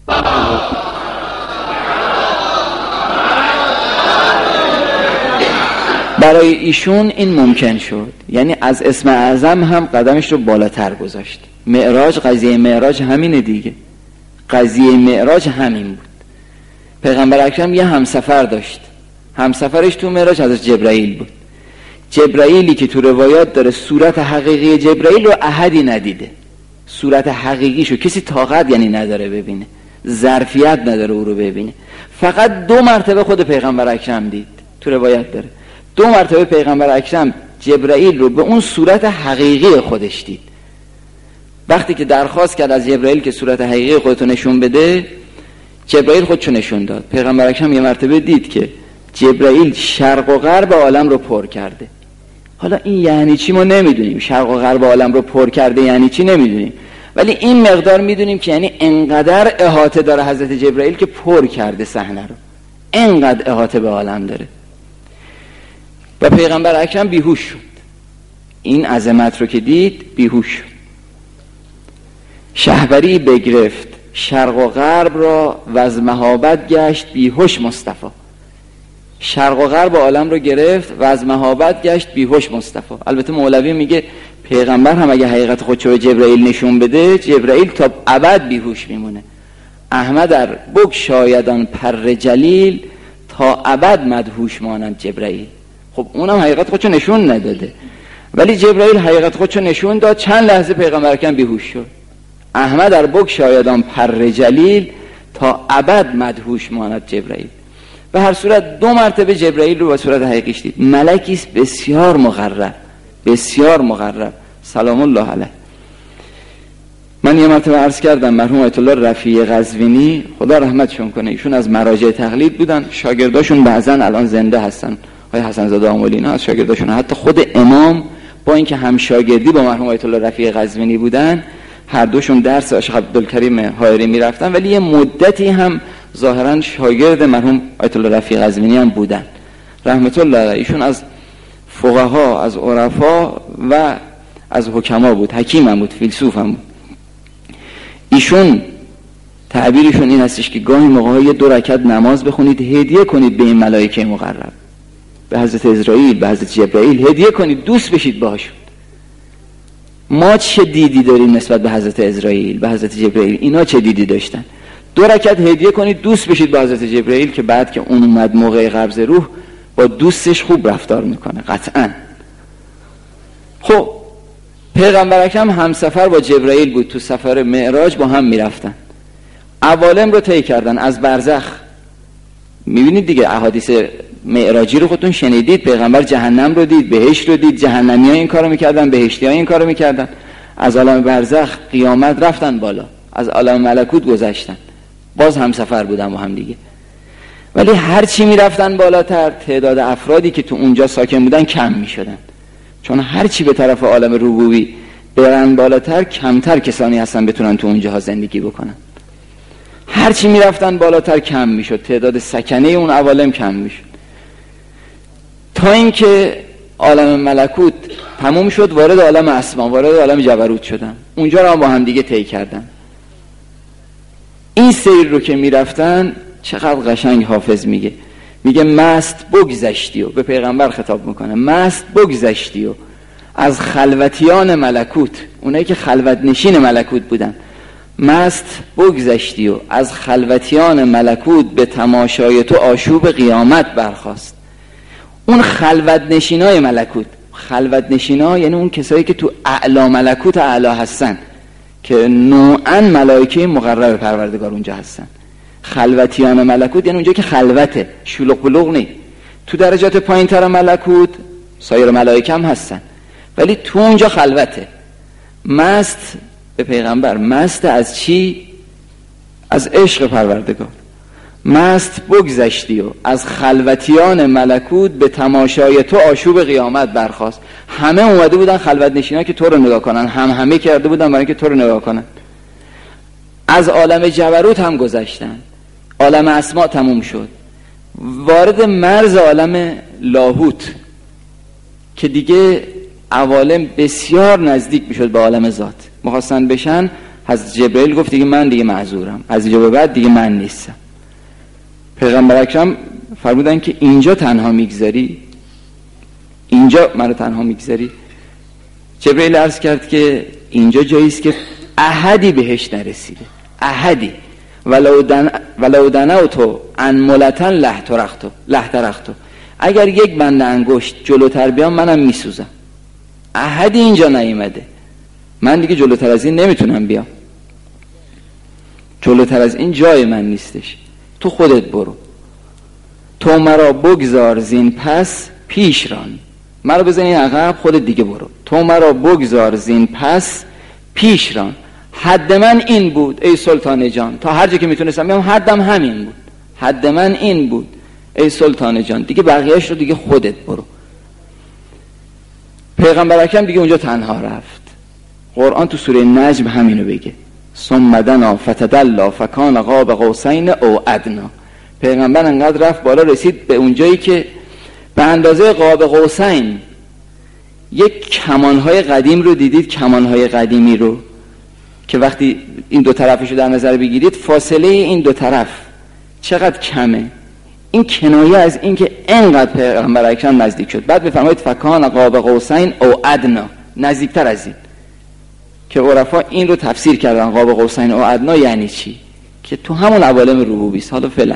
برای ایشون این ممکن شد، یعنی از اسم اعظم هم قدمش رو بالاتر گذاشت. معراج، قضیه معراج همینه دیگه، قضیه معراج همین بود. پیغمبر اکرم یه همسفر داشت، همسفرش تو معراج حضرت جبرائیل بود. جبرائیلی که تو روایات داره صورت حقیقی جبرائیل رو احدی ندیده، صورت حقیقیشو کسی طاقت یعنی نداره ببینه، ظرفیت نداره او رو ببینه. فقط دو مرتبه خود پیغمبر اکرم دید، تو روایت داره دو مرتبه پیغمبر اکرم جبرائیل رو به اون صورت حقیقی خودش دید. وقتی که درخواست کرد از جبرائیل که صورت حقیقی خودتو نشون بده، جبرائیل خودشو نشون داد. پیغمبر اکرم یه مرتبه دید که جبرائیل شرق و غرب عالم رو پر کرده. حالا این یعنی چی ما نمیدونیم، شرق و غرب عالم رو پر کرده یعنی چی نمیدونیم، ولی این مقدار میدونیم که یعنی انقدر احاطه داره حضرت جبرائیل که پر کرده صحنه رو، انقدر احاطه به عالم داره. و پیغمبر اکرم بیهوش شد، این عظمت رو که دید بیهوش شد. شهوری بگرفت شرق و غرب را و از مهابت گشت بیهوش مصطفی. شرق و غرب عالم رو گرفت و از مهابت گشت بیهوش مصطفی. البته مولوی میگه پیغمبر هم اگه حقیقت خودشو به جبرائیل نشون بده، جبرائیل تا ابد بیهوش میمونه. احمد در بگشایدان پر جلیل تا ابد مدهوش مانند جبرائیل. خب اونم حقیقت خودشو نشون نداده، ولی جبرائیل حقیقت خودشو نشون داد. چند لحظه پیغمبر اکرم بیهوش شد. احمد در بگشایدان پر جلیل تا ابد مدهوش ماند جبرائیل. به هر صورت دو مرتبه جبرائیل رو با صورت حقیقیش دید. ملکی است بسیار مقرب، بسیار مقرب سلام الله علیه. من یه مرتبه عرض کردم مرحوم آیت الله رفیع قزوینی خدا رحمتشون کنه، ایشون از مراجع تقلید بودن، شاگرداشون بعضن الان زنده هستن، آقای حسن زاده آملی اینا از شاگرداشون. حتی خود امام با اینکه هم شاگردی با مرحوم آیت الله رفیع قزوینی بودن، هر دوشون درس شیخ عبدالکریم حائری میرفتن، ولی یه مدتی هم ظاهرا شاگرد مرحوم آیت الله رفیع قزوینی هم بودن رحمت الله علیه. ایشون از فقها، از عرفا و از حکما بود، حکیم هم بود، فیلسوف هم بود. ایشون تعبیرشون این هستش که گاهی موقع‌ها یه دو رکعت نماز بخونید هدیه کنید به این ملائکه مقرب، به حضرت عزرائیل، به حضرت جبرائیل هدیه کنید، دوست بشید باهاشون. ما چه دیدی داریم نسبت به حضرت عزرائیل، به حضرت جبرائیل؟ اینا چه دیدی داشتن؟ دو رکعت هدیه کنید، دوست بشید با حضرت جبرائیل که بعد که اون اومد موقع قبض روح با دوستش خوب رفتار میکنه قطعا. خب پیغمبر اکرم همسفر با جبرائیل بود، تو سفر معراج با هم میرفتن، عوالم رو طی کردن از برزخ. میبینید دیگه احادیث معراجی رو خودتون شنیدید، پیغمبر جهنم رو دید، بهشت رو دید، جهنمی ها این کارو میکردن، بهشتی ها این کارو میکردن. از عالم برزخ قیامت رفتن بالا، از عالم ملکوت گذشتن، باز هم سفر بودن با هم دیگه. ولی هر چی میرفتن بالاتر تعداد افرادی که تو اونجا ساکن بودن کم میشدن، چون هر چی به طرف عالم ربوبی برن بالاتر کمتر کسانی هستن بتونن تو اونجاها زندگی بکنن. هر چی میرفتن بالاتر کم میشد، تعداد سکنه اون عوالم کم میشد، تا اینکه عالم ملکوت تموم شد، وارد عالم اسما، وارد عالم جبروت شدن. اونجا رو هم با هم دیگه طی کردن. این سیر رو که میرفتن چقدر قشنگ حافظ میگه، میگه مست بگذشتی، و به پیغمبر خطاب میکنه، مست بگذشتی و از خلوتیان ملکوت، اونایی که خلوت نشین ملکوت بودن، مست بگذشتی و از خلوتیان ملکوت به تماشای تو آشوب قیامت برخاست. اون خلوت نشینای ملکوت، خلوت نشینا یعنی اون کسایی که تو اعلا ملکوت اعلا هستن، که نوعاً ملائکه مقرب پروردگار اونجا هستن. خلوتیان ملکوت یعنی اونجا که خلوته، شلوغ بلوغ نی. تو درجات پایین تر ملکوت سایر ملائکه هم هستن، ولی تو اونجا خلوته. مست به پیغمبر، مست از چی؟ از عشق پروردگار. مست بگذشتی و از خلوتیان ملکوت به تماشای تو آشوب قیامت برخاست. همه اومده بودن خلوت نشینا که تو رو نگاه کنن، هم همه کرده بودن برای اینکه تو رو نگاه کنن. از عالم جبروت هم گذشتن، عالم اسماء تموم شد، وارد مرز عالم لاهوت که دیگه عوالم بسیار نزدیک میشد به عالم ذات، میخواستن بشن. حضرت جبرئیل گفت دیگه من دیگه معذورم، از اینجا به بعد دیگه من نیستم. پیغمبر اکرم فرمودن که اینجا تنها میگذاری، اینجا منو تنها میگذاری. جبرئیل عرض کرد که اینجا جایی است که احدی بهش نرسیده، احدی. ولو دن ولو دنوتو ان ملتن لحترختو لحترختو اگر یک بند انگشت جلوتر بیام منم میسوزم. احدی اینجا نیامده، من دیگه جلوتر از این نمیتونم بیام، جلوتر از این جای من نیستش. تو خودت برو، تو مرا بگذار زین پس پیش ران، مرا بزن این عقب، خودت دیگه برو. تو مرا بگذار زین پس پیش ران، حد من این بود ای سلطان جان. تا هر جا که میتونستم بیام حدم همین بود، حد من این بود ای سلطان جان، دیگه بقیهش رو دیگه خودت برو. پیغمبر اکرم دیگه اونجا تنها رفت. قرآن تو سوره نجم همینو بگه، ثم دنا فتدلی فکان قاب قوسین او ادنی. پیغمبر انقدر رفت بالا رسید به اونجایی که به اندازه قاب قوسین. یک کمانهای قدیم رو دیدید؟ کمانهای قدیمی رو که وقتی این دو طرفش رو در نظر بگیرید، فاصله این دو طرف چقدر کمه. این کنایه از این که اینقدر پیغمبر اکرم نزدیک شد. بعد بفرمایید فکان قاب قوسین او ادنی، نزدیکتر از این. که عرفا این رو تفسیر کردن قاب قوسین او ادنی یعنی چی؟ که تو همون عوالم ربوبی است. حالا فعلا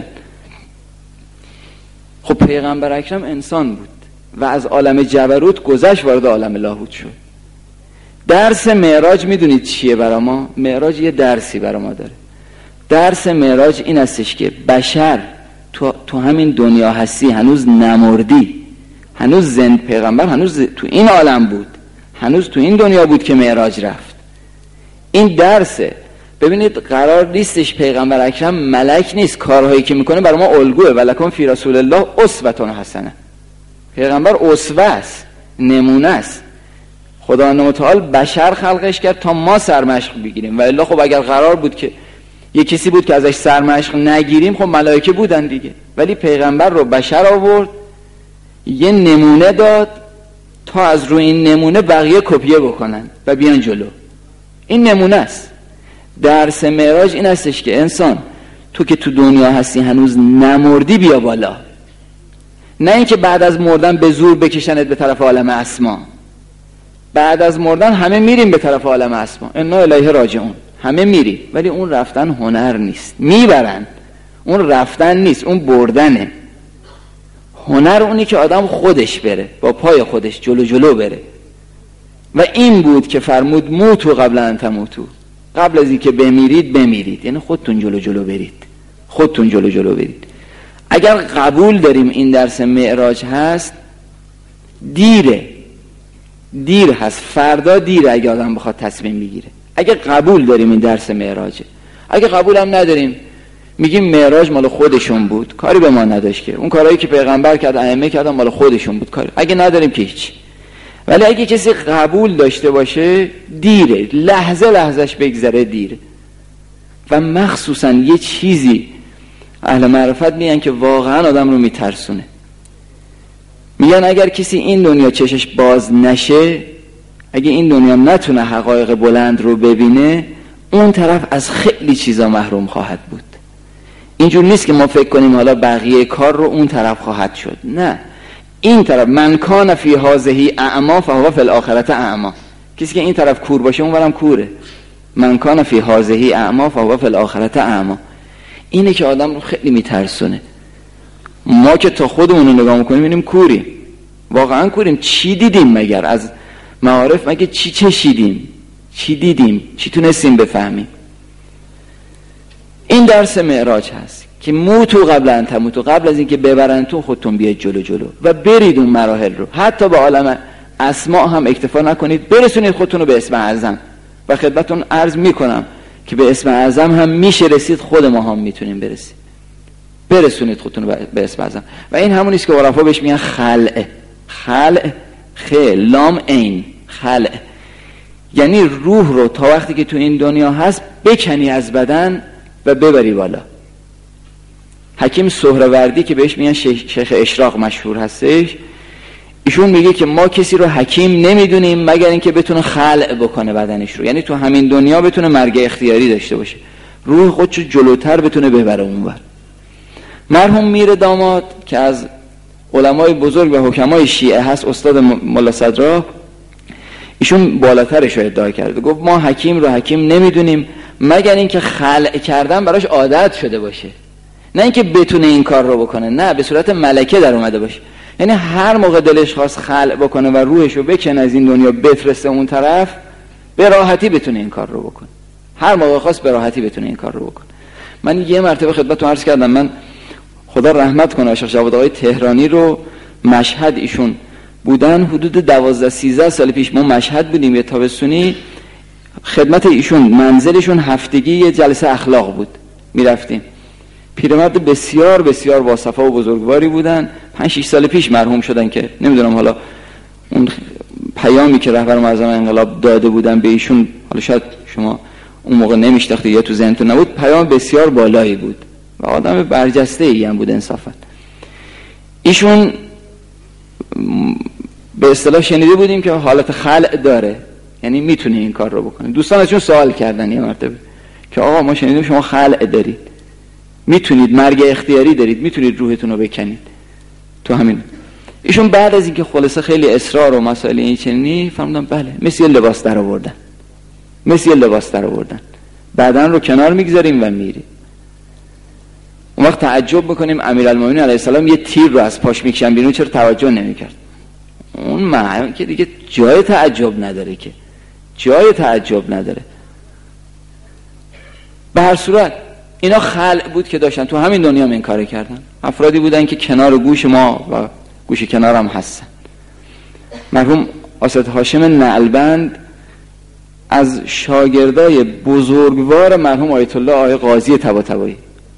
خب پیغمبر اکرم انسان بود و از عالم جبروت گذشت وارد عالم لاهوت شد. درس معراج میدونید چیه برای ما؟ معراج یه درسی برای ما داره. درس معراج این استش که بشر تو, تو همین دنیا هستی، هنوز نمردی، هنوز زند، پیغمبر هنوز تو این عالم بود، هنوز تو این دنیا بود که معراج رفت. این درسه. ببینید قرار نیستش پیغمبر اکرم ملک نیست، کارهایی که میکنه برای ما الگوه. ولکم فی رسول الله اسوه حسنه. پیغمبر اسوه است، نمونه است. خدا متعال بشر خلقش کرد تا ما سرمشق بگیریم، و الا خب اگر قرار بود که یه کسی بود که ازش سرمشق نگیریم، خب ملائکه بودن دیگه. ولی پیغمبر رو بشر آورد، یه نمونه داد تا از روی این نمونه بقیه کپیه بکنن و بیان جلو. این نمونه است. درس معراج این استش که انسان تو که تو دنیا هستی هنوز نمردی، بیا بالا. نه اینکه بعد از مردن به زور بکشنت به طرف عالم اسما. بعد از مردن همه میریم به طرف عالم اسما، انا الیه راجعون، همه میری. ولی اون رفتن هنر نیست، میبرن. اون رفتن نیست، اون بردنه. هنر اونی که آدم خودش بره، با پای خودش جلو جلو بره. و این بود که فرمود موتو قبل ان تموتو، قبل از اینکه بمیرید بمیرید، یعنی خودتون جلو جلو برید، خودتون جلو جلو برید. اگر قبول داریم این درس معراج هست، دیره، دیر هست، فردا دیره اگه آدم بخواد تصمیم بگیره. اگه قبول داریم این درس معراجه، اگه قبول هم نداریم میگیم معراج مال خودشون بود، کاری به ما نداشت، که اون کارهایی که پیغمبر کرد، ائمه کردن، مال خودشون بود، کاری. اگه نداریم که هیچ. ولی اگه کسی قبول داشته باشه، دیره، لحظه لحظهش بگذره دیره. و مخصوصا یه چیزی اهل معرفت میگن که واقعا آدم رو میترسونه. میگن اگر کسی این دنیا چشش باز نشه، اگه این دنیا نتونه حقایق بلند رو ببینه، اون طرف از خیلی چیزا محروم خواهد بود. اینجور نیست که ما فکر کنیم حالا بقیه کار رو اون طرف خواهد شد. نه، این طرف من کان فی هذه اعما فهو فی الاخره اعما. کسی که این طرف کور باشه اون برم کوره. من کان فی هذه اعما فهو فی الاخره اعما. اینه که آدم رو خیلی میترسونه. ما که تا خودمون رو نگاه میکنیم میبینیم کوریم، واقعا کوریم. چی دیدیم مگر از معارف؟ مگه چی چشیدیم؟ چی دیدیم؟ چی تونستیم بفهمیم؟ این درس معراج هست که موتو قبل ان تموتو، قبل از اینکه ببرنتون خودتون بیاید جلو جلو و برید اون مراحل رو. حتی با عالم اسماء هم اکتفا نکنید، برسونید خودتون رو به اسم اعظم. و خدمتتون عرض میکنم که به اسم اعظم هم میشه رسید، خود ما هم میتونیم برسیم. برسونید خودتون رو به اسم اعظم. و این همون است که عرفا بهش میگن خلع. خلع، خ لام عین، خلع یعنی روح رو تا وقتی که تو این دنیا هست بکنی از بدن و ببری بالا. حکیم سهروردی که بهش میگن شیخ اشراق مشهور هستش، ایشون میگه که ما کسی رو حکیم نمیدونیم مگر اینکه بتونه خلع بکنه بدنش رو، یعنی تو همین دنیا بتونه مرگ اختیاری داشته باشه، روح خودشو جلوتر بتونه ببره اونور. مرحوم میر داماد که از علمای بزرگ و حکمای شیعه هست، استاد ملا صدرا، ایشون بالاترش رو ادعا کرده، گفت ما حکیم رو حکیم نمیدونیم مگر اینکه خلع کردن براش عادت شده باشه، نه اینکه بتونه این کار رو بکنه، نه به صورت ملکه در اومده باشه. یعنی هر موقع دلش خواست خلع بکنه و روحش رو بکنه از این دنیا بفرسته اون طرف، به راحتی بتونه این کار رو بکنه. هر موقع خواست به راحتی بتونه این کار رو بکنه. من یه مرتبه خدمتتون عرض کردم، من خدا رحمت کنه شیخ جواد آقای تهرانی رو مشهد ایشون بودن، حدود دوازده سیزده سال پیش ما مشهد بودیم یه تابستونی، خدمت ایشون منزلشون هفتگی یه جلسه اخلاق بود، میرفتیم. پیرمرد بسیار بسیار با صفا و بزرگواری بودن، پنج شش سال پیش مرحوم شدن که نمیدونم حالا اون پیامی که رهبر معظم انقلاب داده بودن به ایشون، حالا شاید شما اون موقع نمیشناختید یا تو ذهنتون نبود، پیام بسیار بالایی بود و آدم برجسته ای هم بود انصافا. ایشون به اصطلاح شنیده بودیم که حالت خلع داره، یعنی میتونه این کار رو بکنه. دوستان ازشون سوال کردن یه مرتبه که آقا ما شنیدیم شما خلع دارید، میتونید مرگ اختیاری دارید، میتونید روحتون رو بکنید تو همین. ایشون بعد از اینکه خلاصه خیلی اصرار و مسائل این چنینی فرمودن بله، مثل یه لباس در آوردن، مثل یه لباس در آوردن، بدن رو کنار میگذاریم و میریم. اون وقت تعجب میکنیم امیرالمومنین علیه السلام یه تیر رو از پاش میکشن بیرون، چرا توجه نمیکرد؟ اون معنی که دیگه جای تعجب نداره، که جای تعجب نداره. به هر صورت اینا خلع بود که داشتن، تو همین دنیا هم این کار کردن. افرادی بودن که کنار گوش ما و گوش کنار هم هستن. مرحوم اسد هاشم نعلبند از شاگردای بزرگوار مرحوم آیت الله آقای قاضی طباطبایی،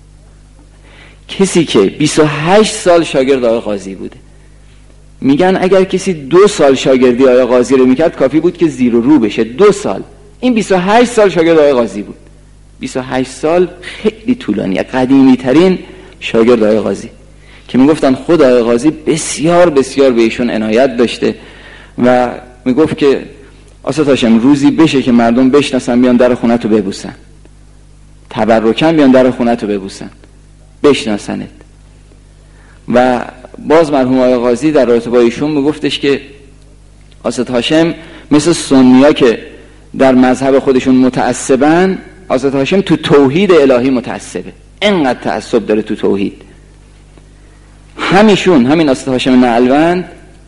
کسی که بیست و هشت سال شاگرد آقای قاضی بوده. میگن اگر کسی دو سال شاگردی آقای قاضی رو میکرد کافی بود که زیر و رو بشه. دو سال، این بیست و هشت سال شاگرد آقای قاضی بود. بیست و هشت سال خیلی طولانیه، قدیمی ترین شاگرد آقای قاضی که میگفتن خود آقای قاضی بسیار بسیار به ایشون عنایت داشته و میگفت که اسد هاشم روزی بشه که مردم بشناسن بیان در خونت رو ببوسن، تبرکن بیان در خونت رو ببوسن، بشناسنت. و باز مرحوم آقای قاضی در رابطه با ایشون میگفتش که اسد هاشم مثل سنی‌ها که در مذهب خودشون متعصبن، اسد هاشم تو توحید الهی متعصبه، اینقدر تعصب داره تو توحید. همیشون همین اسد هاشم نعلبند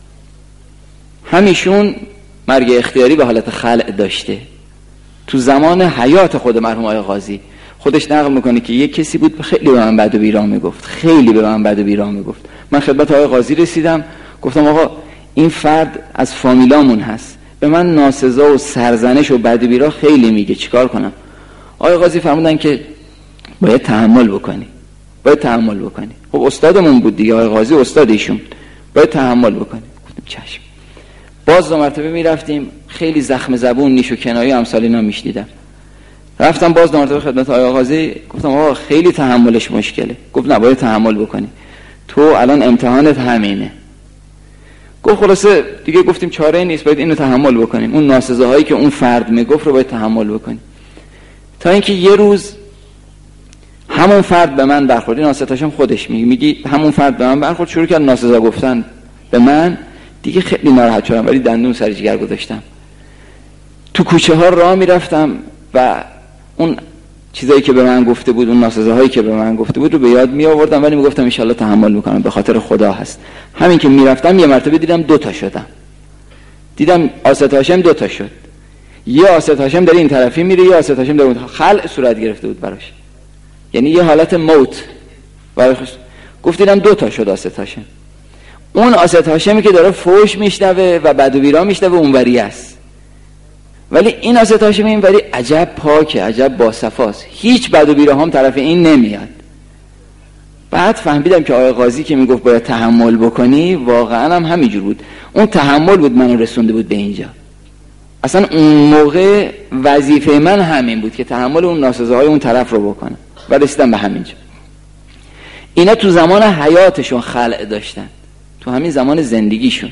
همیشون مرگ اختیاری به حالت خلع داشته. تو زمان حیات خود مرحوم آقای قاضی خودش نقل میکنه که یک کسی بود خیلی به من بد و بیراه میگفت، خیلی به من بد و بیراه میگفت. من خدمت آقای قاضی رسیدم، گفتم آقا این فرد از فامیلامون هست، به من ناسزا و سرزنش و بد و بیراه خیلی میگه، چیکار کنم؟ آقای قاضی فرمودن که باید تحمل بکنی، باید تحمل بکنی. خب استادمون بود دیگه، آقای قاضی استاد ایشون، باید تحمل بکنی. گفتم چشم. باز دو مرتبه میرفتیم، خیلی زخم زبون نیش و کنایه امثال اینا میشنیدم. رفتم باز دو مرتبه خدمت آقای قاضی، گفتم آقا خیلی تحملش مشکله. گفت نه باید تحمل بکنی، تو الان امتحانت همینه. گفت خلاصه دیگه گفتیم چاره نیست، باید اینو تحمل بکنیم، اون ناسزاهایی که اون فرد میگفت رو باید تحمل بکنیم. تا اینکه یه روز همون فرد به من برخورد، این ناستاشم خودش میگه، میگی همون فرد به من برخورد، شروع کرد ناسزا گفتن به من. دیگه خیلی ناراحت شدم ولی دندون سر جگر گذاشتم. تو کوچه ها راه میرفتم و اون چیزایی که به من گفته بود، اون ناسزاهایی که به من گفته بود رو به یاد می آوردم، ولی میگفتم ان شاءالله تحمل میکنم، به خاطر خدا هست. همین که میرفتم یه مرتبه دیدم دو تا شدم، دیدم اسد هاشم دو تا شد، یه اسد هاشم داره این طرفی میره، یه اسد هاشم داره اون طرف. خلع صورت گرفته بود براش، یعنی یه حالت موت. و گفت دیدم دو تا شد اسد هاشم. اون اسد هاشمی که داره فوش میشنوه و بد و بیرا میشنوه اونوری است ولی این حضرت هاشمی این ولی عجب پاکه، عجب باصفاست، هیچ بد و بیراه هم طرف این نمیاد. بعد فهمیدم که آقای قاضی که میگفت باید تحمل بکنی واقعا هم همینجور بود. اون تحمل بود منو رسونده بود به اینجا. اصلا اون موقع وظیفه من همین بود که تحمل اون ناسزه های اون طرف رو بکنم و رسیدم به همینجا. اینا تو زمان حیاتشون خلع داشتن، تو همین زمان زندگیشون.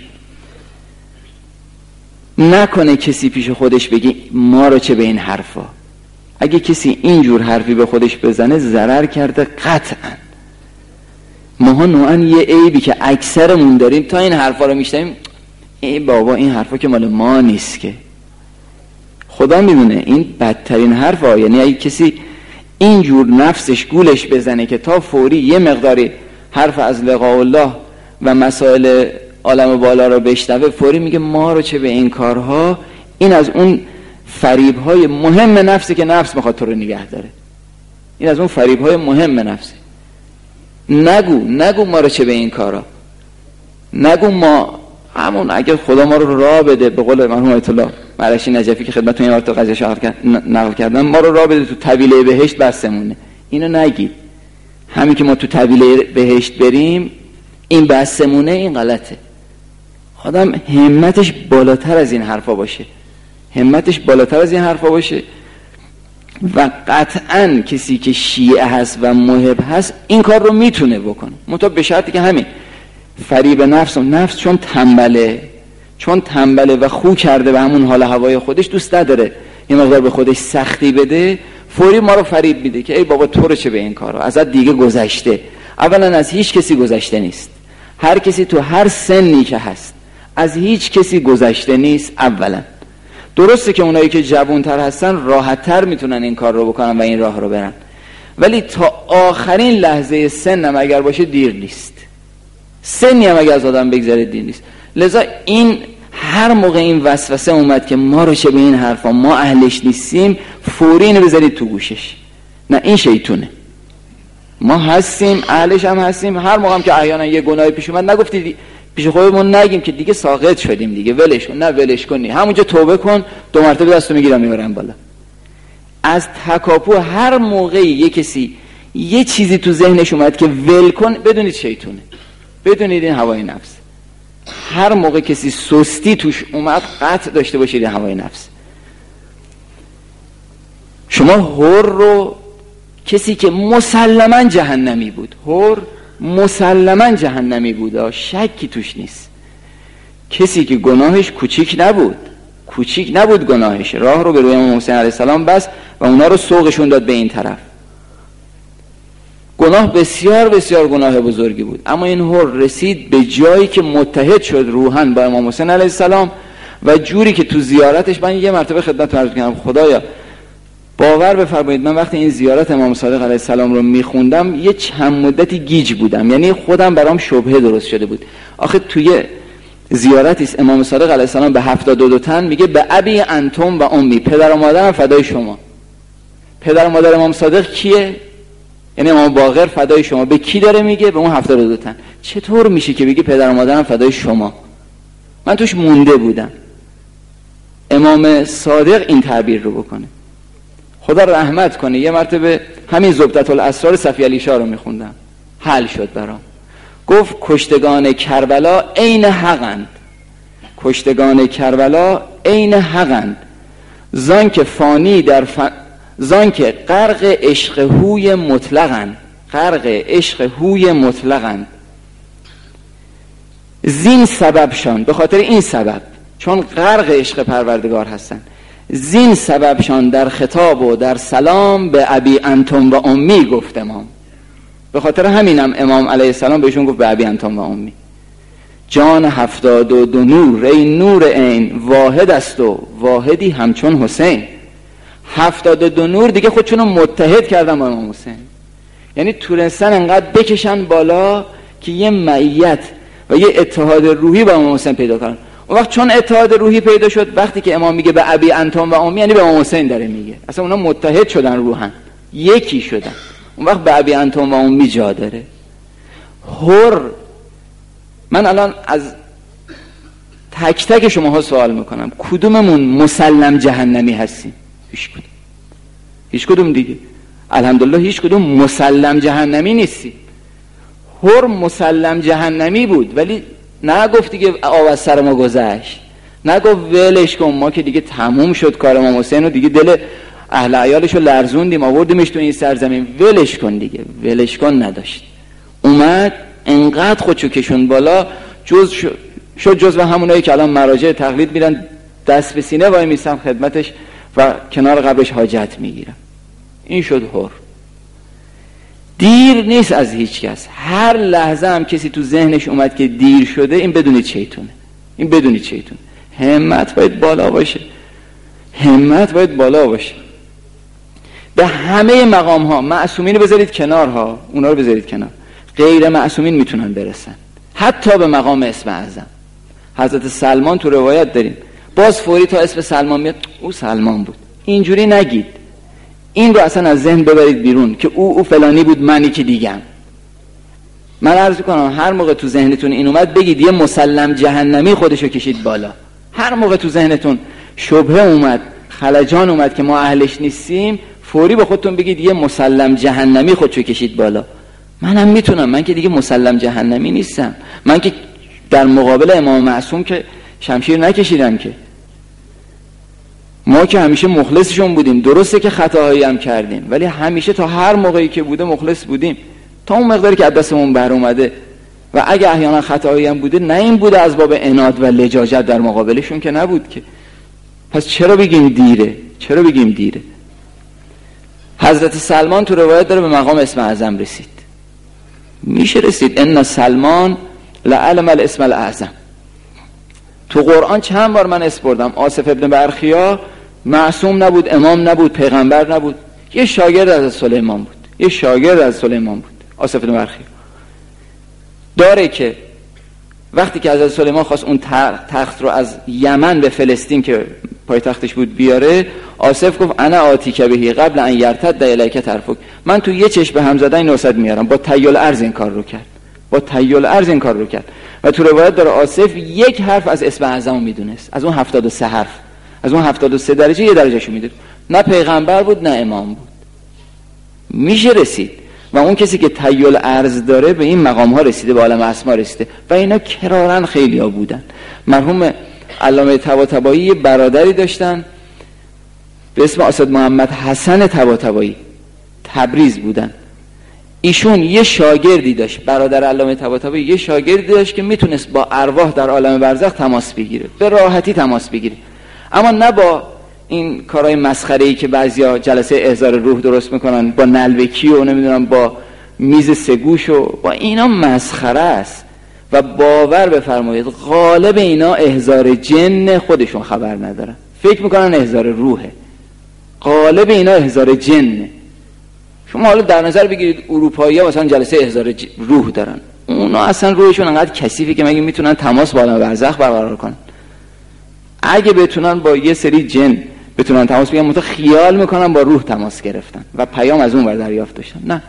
نکنه کسی پیش خودش بگه ما رو چه به این حرفا. اگه کسی اینجور حرفی به خودش بزنه ضرر کرده قطعا. ماها نوعا یه عیبی که اکثرمون داریم، تا این حرفا رو میشنویم ای بابا این حرفا که مال ما نیست که. خدا میدونه این بدترین حرفا. یعنی اگه کسی اینجور نفسش گولش بزنه که تا فوری یه مقداری حرف از لقاء الله و مسائل عالم بالا رو بشنوه، فوری میگه ما رو چه به این کارها. این از اون فریب‌های مهم نفسه که نفس میخواد تو رو نگه داره. این از اون فریب‌های مهم نفسه. نگو نگو ما رو چه به این کارا. نگو ما همون اگر خدا ما رو راه بده، به قول مرحوم آیت الله مرشی نجفی که خدمتتون این وقت قضیه نقل کردم، ما رو راه بده تو طویله بهشت بسمونه. اینو نگید. همین که ما تو طویله بهشت بریم این بسمونه، این غلطه. آدم همتش بالاتر از این حرفا باشه، همتش بالاتر از این حرفا باشه. و قطعا کسی که شیعه هست و محب هست این کار رو میتونه بکنه، منتها به شرطی که همین فریب نفس و نفس چون تنبله چون تنبله و خو کرده به همون حال هوای خودش، دوست نداره یه مقدار به خودش سختی بده، فوری ما رو فریب میده که ای بابا تو رو چه به این کارا، ازت دیگه گذشته. اولا از هیچ کسی گذشته نیست. هر کسی تو هر سنی که هست از هیچ کسی گذشته نیست. اولا درسته که اونایی که جوانتر هستن راحت‌تر میتونن این کار رو بکنن و این راه رو برن، ولی تا آخرین لحظه سنم اگر باشه دیر نیست. سنی هم اگر از آدم بگذره دیر نیست. لذا این هر موقع این وسوسه اومد که ما رو چه به این حرفا، ما اهلش نیستیم، فوری اینو بذارید تو گوشش. نه این شیطونه. ما هستیم، اهلش هم هستیم. هر موقع هم که احیانا یه گناهی پیش اومد نگفتید پیش خودمون نگیم که دیگه ساقط شدیم دیگه ولش کن. نه ولش کنی، همونجا توبه کن، دو مرتبه دستو میگیرم میبرم بالا. از تکاپو هر موقعی یه کسی یه چیزی تو ذهنش اومد که ول کن، بدونید شیطونه، بدونید این هوای نفس. هر موقع کسی سستی توش اومد قطع داشته باشید این هوای نفس. شما هور رو، کسی که مسلماً جهنمی بود، هور مسلماً جهنمی بود، شکی توش نیست. کسی که گناهش کوچیک نبود، کوچیک نبود گناهش، راه رو به روی امام حسین علیه السلام بس و اونا رو سوقشون داد به این طرف. گناه بسیار بسیار گناه بزرگی بود، اما این هور رسید به جایی که متحد شد روحاً با امام حسین علیه السلام و جوری که تو زیارتش، من یه مرتبه خدمت عرض کردم خدایا باور بفرمایید من وقتی این زیارت امام صادق علیه السلام رو میخوندم یه چند مدتی گیج بودم، یعنی خودم برام شبهه درست شده بود. آخه توی زیارتی است امام صادق علیه السلام به هفتاد و دو تن میگه به ابی انتم و امی، پدر و مادرم فدای شما. پدر و مادر امام صادق کیه؟ یعنی امام باقر فدای شما. به کی داره میگه؟ به اون هفتاد و دو تن. چطور میشه که بگه پدر و مادرم فدای شما؟ من توش مونده بودم. امام صادق این تعبیر رو بکنه، خدا رحمت کنه. یه مرتبه همین زبدت الاسرار صفی علی شاه رو میخوندم، حل شد برام. گفت کشتگان کربلا عین حقند، کشتگان کربلا عین حقند، زان که فانی در ف... زان که غرق عشق هوی مطلقند، غرق عشق هوی مطلقند. زین سببشان، به خاطر این سبب، چون غرق عشق پروردگار هستن، زین سببشان در خطاب و در سلام به ابی انتم و امی گفت امام. به خاطر همینم امام علیه السلام بهشون گفت به ابی انتم و امی. جان هفتاد و دو نور ای نور عین، واحد است و واحدی همچون حسین. هفتاد و دو نور دیگه خودشونو متحد کردن با امام حسین، یعنی تونستن انقدر بکشن بالا که یه معیت و یه اتحاد روحی با امام حسین پیدا کردن. اون وقت چون اتحاد روحی پیدا شد، وقتی که امام میگه به ابی انتم و امی یعنی به امام حسین داره میگه، اصلا اونا متحد شدن روحن، یکی شدن. اون وقت به ابی انتم و امی جا داره. هر من الان از تک تک شماها سوال میکنم، کدوممون مسلم جهنمی هستیم؟ هیچ کدوم. هیچ کدوم دیگه. الحمدلله هیچ کدوم مسلم جهنمی نیستی. هر مسلم جهنمی بود ولی نه گفت دیگه آب از سر ما گذشت، نه گفت ولش کن ما که دیگه تموم شد کار امام حسین و دیگه دل اهل عیالشو لرزوندیم آوردیمش تو این سرزمین، ولش کن دیگه، ولش کن نداشت. اومد انقدر خودشو کشون بالا جز شد, شد جز و همونایی که الان مراجع تقلید میرن دست به سینه وای میستم خدمتش و کنار قبرش حاجت میگیرم. این شد هر. دیر نیست از هیچ کس. هر لحظه هم کسی تو ذهنش اومد که دیر شده، این بدونید چیتونه، این بدونید چیتونه. همت باید بالا باشه، همت باید بالا باشه. به همه مقام ها معصومین رو بذارید کنار ها، اونا رو بذارید کنار، غیر معصومین میتونن برسن حتی به مقام اسم اعظم. حضرت سلمان تو روایت داریم باز فوری تا اسم سلمان میاد او سلمان بود. اینجوری نگید، این رو اصلا از ذهن ببرید بیرون که او او فلانی بود منی که دیگم. من عرض کنم هر موقع تو ذهنتون این اومد بگید یه مسلم جهنمی خودشو کشید بالا. هر موقع تو ذهنتون شبهه اومد، خلجان اومد که ما اهلش نیستیم، فوری به خودتون بگید یه مسلم جهنمی خودشو کشید بالا. منم میتونم، من که دیگه مسلم جهنمی نیستم، من که در مقابل امام معصوم که شمشیر نکشیدم که. ما که همیشه مخلصشون بودیم، درسته که خطاهایی هم کردیم ولی همیشه تا هر موقعی که بوده مخلص بودیم تا اون مقداری که از دستمون بر اومده. و اگه احیانا خطاهایی هم بوده نه این بوده از باب عناد و لجاجت در مقابلشون که نبود که. پس چرا بگیم دیره؟ چرا بگیم دیره؟ حضرت سلمان تو روایت داره به مقام اسم اعظم رسید. میشه رسید. ان سلمان لعلم الاسم الاعظم. تو قرآن چند بار من اسم بردم. آصف ابن برخیا معصوم نبود، امام نبود، پیغمبر نبود، یه شاگرد از سلیمان بود، یه شاگرد از سلیمان بود. آصف ابن برخیا داره که وقتی که حضرت سلیمان خواست اون تخت رو از یمن به فلسطین که پایتختش بود بیاره، آصف گفت انا آتیک بهی قبل ان یرتد الیک طرفک. من تو یه چشم به هم زدن نوصد میارم. با تیل ارض این کار رو کرد، با تیل ارض این کار رو کرد. و تو روایت داره آصف یک حرف از اسم اعظم میدونست، از اون هفتاد و سه حرف، از اون هفتاد و سه درجه یه درجهشو میدونه. نه پیغمبر بود نه امام بود. میشه رسید. و اون کسی که تیل ارض داره به این مقام ها رسیده، به عالم اسما رسیده. و اینا کرارن خیلی ها بودن. مرحوم علامه طباطبایی برادری داشتن به اسم اسد محمد حسن طباطبایی، تبریز بودن. ایشون یه شاگردی داشت، برادر علامه طباطبایی یه شاگردی داشت که میتونست با ارواح در عالم برزخ تماس بگیره، به راحتی تماس بگیره، اما نه با این کارهای مسخره‌ای که بعضیا جلسه احضار روح درست میکنن با نلبکی و نمیدونم با میز سگوش و با اینا مسخره است. و باور بفرمایید غالب اینا احضار جن خودشون خبر ندارن، فکر میکنن احضار روحه. غالب اینا احضار جنه. شما حالا در نظر بگیرید اروپایی‌ها مثلا جلسه احضار روح دارن، اونا اصلا روحشون انقدر کثیفه که مگه میتونن تماس با عالم برزخ برقرار کنن؟ اگه بتونن با یه سری جن بتونن تماس بگیرن، متأ خیال میکنن با روح تماس گرفتن و پیام از اون ور دریافت داشتن. نه،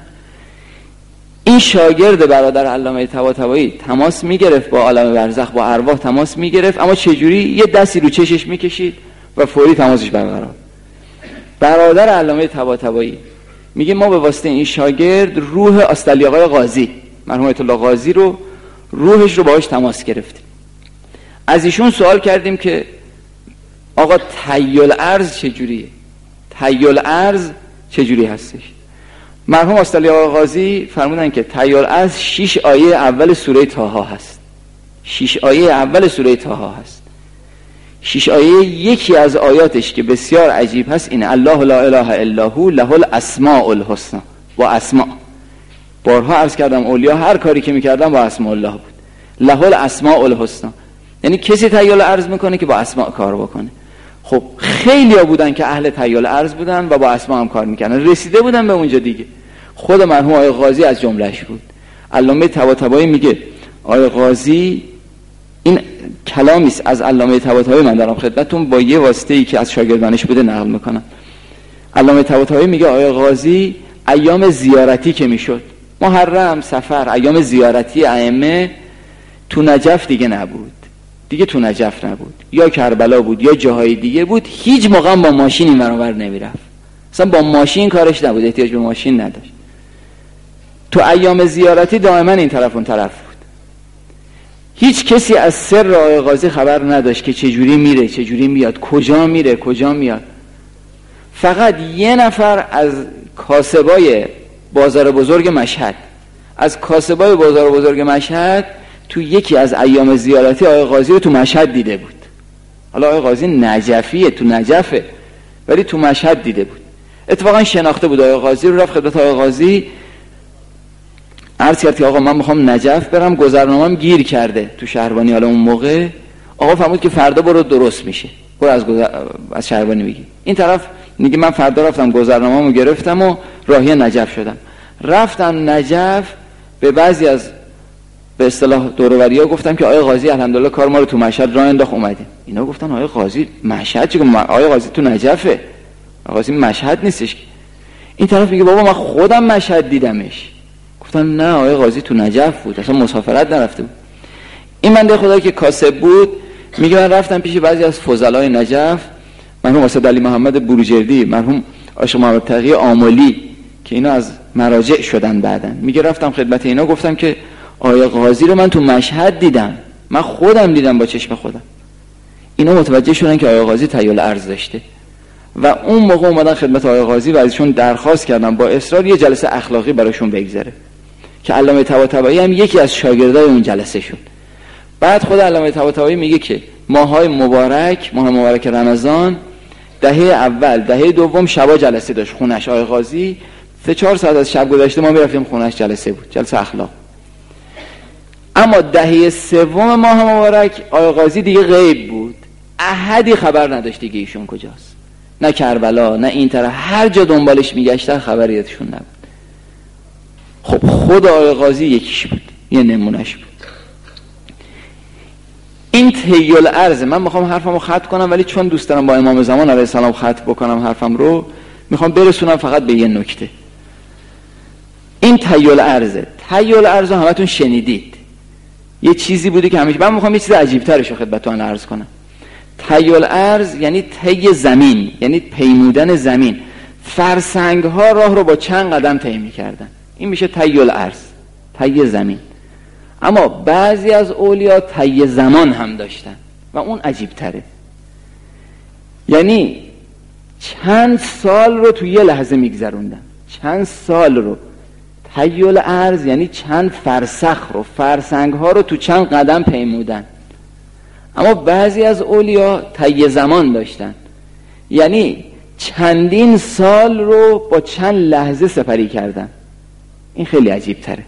این شاگرد برادر علامه طباطبایی تماس میگرفت با عالم برزخ، با ارواح تماس میگرفت، اما چجوری؟ یه دستی رو چشش میکشید و فوری تماسش برقرار. برادر علامه طباطبایی میگه ما به واسطه این شاگرد روح استالی آقای قاضی، مرحوم آیت الله قاضی رو، روحش رو باهاش تماس گرفتیم. از ایشون سوال کردیم که آقا تیل ارض چجوریه؟ تیل ارض چجوری هستش؟ مرحوم استالی آقای قاضی فرمودن که تیل ارض شش آیه اول سوره طه هست. شش آیه اول سوره طه هست. شش آیه یکی از آیاتش که بسیار عجیب هست اینه: الله لا اله الا هو له الاسماء الحسنى. با اسماء بارها عرض کردم اولیا هر کاری که میکردن با اسماء الله بود. له الاسماء الحسنى یعنی کسی تیل ارض میکنه که با اسماء کار بکنه. خب خیلی ها بودن که اهل تیل ارض بودن و با اسماء هم کار میکنن، رسیده بودن به اونجا دیگه. خود مرحوم آقای قاضی از جملهش بود. علامه طباطبایی میگه آقای قاضی، این کلامی است از علامه طباطبایی من دارم خدمتتون با یه واسطه‌ای که از شاگردانش بوده نقل میکنم. علامه طباطبایی میگه آقای قاضی ایام زیارتی که میشد، محرم، سفر، ایام زیارتی ائمه تو نجف دیگه نبود. دیگه تو نجف نبود، یا کربلا بود یا جاهای دیگه بود، هیچ موقع با ماشین این ور اونور نمیرفت، اصلا با ماشین کارش نبود، احتیاج به ماشین نداشت. تو ایام زیارتی دائما این طرف اون طرف بود. هیچ کسی از سر آقای قاضی خبر نداشت که چجوری میره چجوری میاد، کجا میره کجا میاد. فقط یه نفر از کاسبای بازار بزرگ مشهد از کاسبای بازار بزرگ مشهد تو یکی از ایام زیارتی آقای قاضی رو تو مشهد دیده بود. حالا آقای قاضی نجفیه، تو نجفه، ولی تو مشهد دیده بود. اتفاقا شناخته بود آقای قاضی رو، رفت خدمت آقای قاضی عرض کرد که آقا من میخوام نجف برم، گذرنامه‌ام گیر کرده تو شهربانی. حالا اون موقع آقا فرمود که فردا برو درست میشه، برو از گذر... از شهربانی میگی. این طرف میگه من فردا رفتم گذرنامه‌مو گرفتم و راهی نجف شدم. رفتم نجف، به بعضی از به اصطلاح دوروری‌ها گفتم که آقای قاضی الحمدلله کار ما رو تو مشهد راه انداخت اومدیم. اینا گفتن آقای قاضی مشهد چیه؟ آقای قاضی تو نجفه، آقای قاضی مشهد نیستش. این طرف میگه بابا من خودم مشهد دیدمش. گفتن نه آقای قاضی تو نجف بود، اصلا مسافرت نرفته بود. این بنده خدا که کاسب بود میگه من رفتم پیش بعضی از فضلای نجف، مرحوم استاد علی محمد بروجردی، مرحوم آقای محمد تقی آملی که اینا از مراجع شدن بعدن. میگه رفتم خدمت اینا گفتم که آقای قاضی رو من تو مشهد دیدم، من خودم دیدم با چشم خودم. اینا متوجه شدن که آقای قاضی تحیل ارز داشته و اون موقع اومدن خدمت آقای قاضی و ازشون درخواست کردن با اصرار یه جلسه اخلاقی براشون بگذره که علامه طباطبایی هم یکی از شاگردای اون جلسه شد. بعد خود علامه طباطبایی میگه که ماهای مبارک، ماه مبارک رمضان، دهه اول دهه دوم شبا جلسه داشت خونش آقای قاضی. سه چهار ساعت از شب گذشته ما میرفتیم خونش، جلسه بود، جلسه اخلاق. اما دهه سوم ماه مبارک آقای قاضی دیگه غیب بود، احدی خبر نداشت دیگه ایشون کجاست، نه کربلا نه این طرف، هر جا دنبالش میگشتن خبریتشون نبود. خب خود آقای قاضی یکیش بود، یه نمونهش بود. این تیل ارز، من میخوام حرفمو ختم کنم ولی چون دوست دارم با امام زمان علیه السلام ختم بکنم حرفم رو، میخوام برسونم فقط به یه نکته. این تیل ارزه، تیل ارز همتون شنیدید، یه چیزی بوده که همیشه، من میخوام یه چیز عجیب ترش رو خدمتتون عرض کنم. تیل ارز یعنی طی زمین، یعنی پیمودن زمین. فرسنگ ها راه رو با چند قدم طی می‌کردن، این میشه تیل ارز، طی زمین. اما بعضی از اولیا طی زمان هم داشتن و اون عجیب تره، یعنی چند سال رو تو یه لحظه میگذروندن، چند سال رو. تیل ارز یعنی چند فرسخ رو، فرسنگ ها رو تو چند قدم پیمودن. اما بعضی از اولیا طی زمان داشتن، یعنی چندین سال رو با چند لحظه سپری کردن. این خیلی عجیب تره.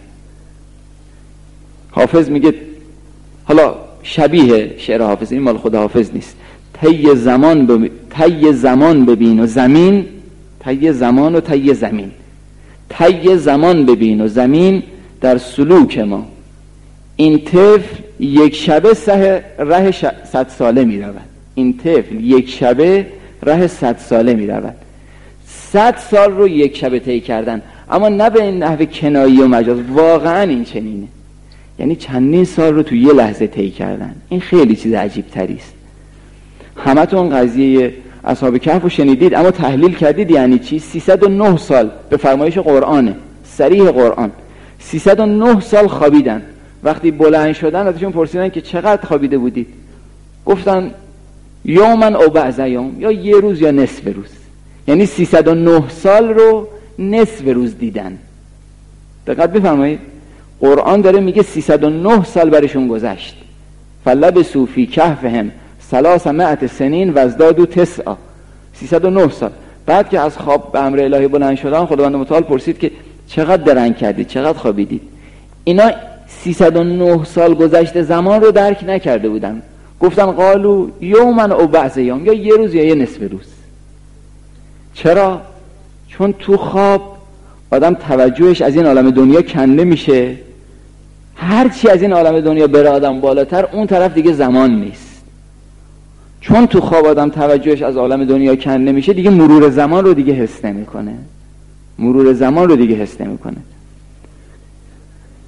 حافظ میگه، حالا شبیه شعر حافظ، این مال خود حافظ نیست، طی زمان ببین، طی زمان ببین و زمین، طی زمان و طی زمین، طی زمان ببین و زمین در سلوک ما. این طفل یک شبه سه ره صد ساله می رود. این طفل یک شبه ره صد ساله می رود. صد سال رو یک شبه طی کردن، اما نه به این نحو کنایی و مجاز، واقعا این چنینه، یعنی چندین سال رو تو یه لحظه طی کردن. این خیلی چیز عجیب تری است. همتون قضیه اصحاب کهف رو شنیدید، اما تحلیل کردید یعنی چی؟ سیصد و نه سال به فرمایش قرآنه، صریح قرآن، سیصد و نه سال خوابیدن. وقتی بلند شدن ازشون پرسیدن که چقدر خوابیده بودید؟ گفتن یومن او بعض یوم، یا یه روز یا نصف روز. یعنی سیصد و نه سال رو نصف روز دیدن. دقت بفرمایید، قرآن داره میگه سیصد و نه سال برشون گذشت. فلبثوا فی کهفهم ثلاثمائة سنین وازدادوا تسعا، سیصد و نه سال. بعد که از خواب به امر الهی بلند شدن، خداوند متعال پرسید که چقدر درنگ کردید، چقدر خوابیدید؟ اینا سیصد و نه سال گذشته زمان رو درک نکرده بودن، گفتن قالو یومن او بعض یوم، یا یه روز یا یه نصف روز. چرا؟ چون تو خواب آدم توجهش از این عالم دنیا کنده میشه، هرچی از این عالم دنیا بره آدم بالاتر، اون طرف دیگه زمان نیست. چون تو خواب آدم توجهش از عالم دنیا کنده میشه، دیگه مرور زمان رو دیگه حس نمیکنه، مرور زمان رو دیگه حس نمیکنه.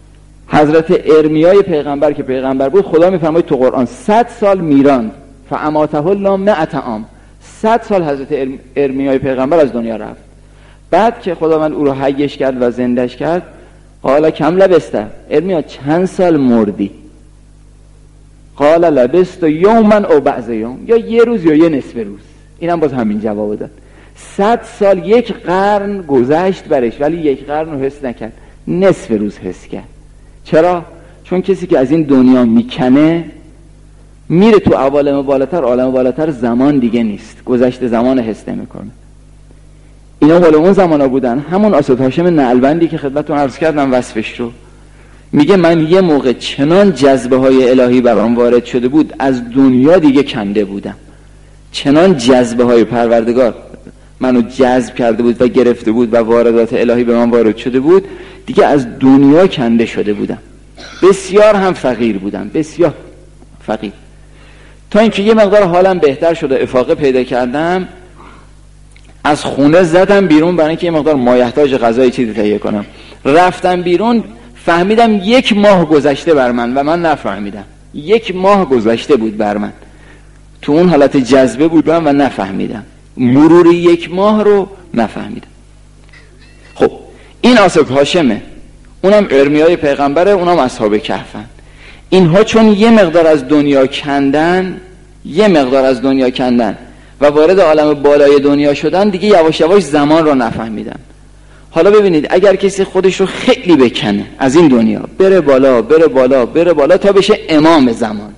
حضرت ارمیای پیغمبر که پیغمبر بود، خدا میفرماید تو قرآن صد سال میراند، فاماته الله مئة عام، صد سال حضرت ارمیای پیغمبر از دنیا رفت. بعد که خدا من او رو حیش کرد و زندش کرد، قال کم لبسته، ارمیا چند سال مردی؟ قال لبست یوما او بعض یوم، یا یه روز یا یه نصف روز. اینم باز همین جواب داد. صد سال، یک قرن گذشت برش، ولی یک قرن رو حس نکرد، نصف روز حس کرد. چرا؟ چون کسی که از این دنیا میکنه میره تو عوالم بالاتر، عالم بالاتر زمان دیگه نیست، گذشت زمان حس نمیکنه. اینا مال اون زمانا بودن. همون اسد هاشم نعلبندی که خدمتتون عرض کردم وصفش رو، میگه من یه موقع چنان جذبه های الهی برام وارد شده بود از دنیا دیگه کنده بودم، چنان جذبه های پروردگار منو جذب کرده بود و گرفته بود و واردات الهی به من وارد شده بود، دیگه از دنیا کنده شده بودم. بسیار هم فقیر بودم، بسیار فقیر، تا اینکه یه مقدار حالم بهتر شده، افاقه پیدا کردم، از خونه زدم بیرون برای اینکه یه مقدار مایحتاج غذای چیزی تهیه کنم. رفتم بیرون، فهمیدم یک ماه گذشته بر من و من نفهمیدم. یک ماه گذشته بود بر من، تو اون حالت جذبه بودم و نفهمیدم، مرور یک ماه رو نفهمیدم. خب این آصف هاشمه، اونم ارمیای پیغمبره، اونم اصحاب کهفن. اینها چون یه مقدار از دنیا کندن، یه مقدار از دنیا کندن و وارد عالم بالای دنیا شدن، دیگه یواش یواش زمان رو نفهمیدن. حالا ببینید اگر کسی خودش رو خیلی بکنه از این دنیا، بره بالا بره بالا بره بالا تا بشه امام زمان،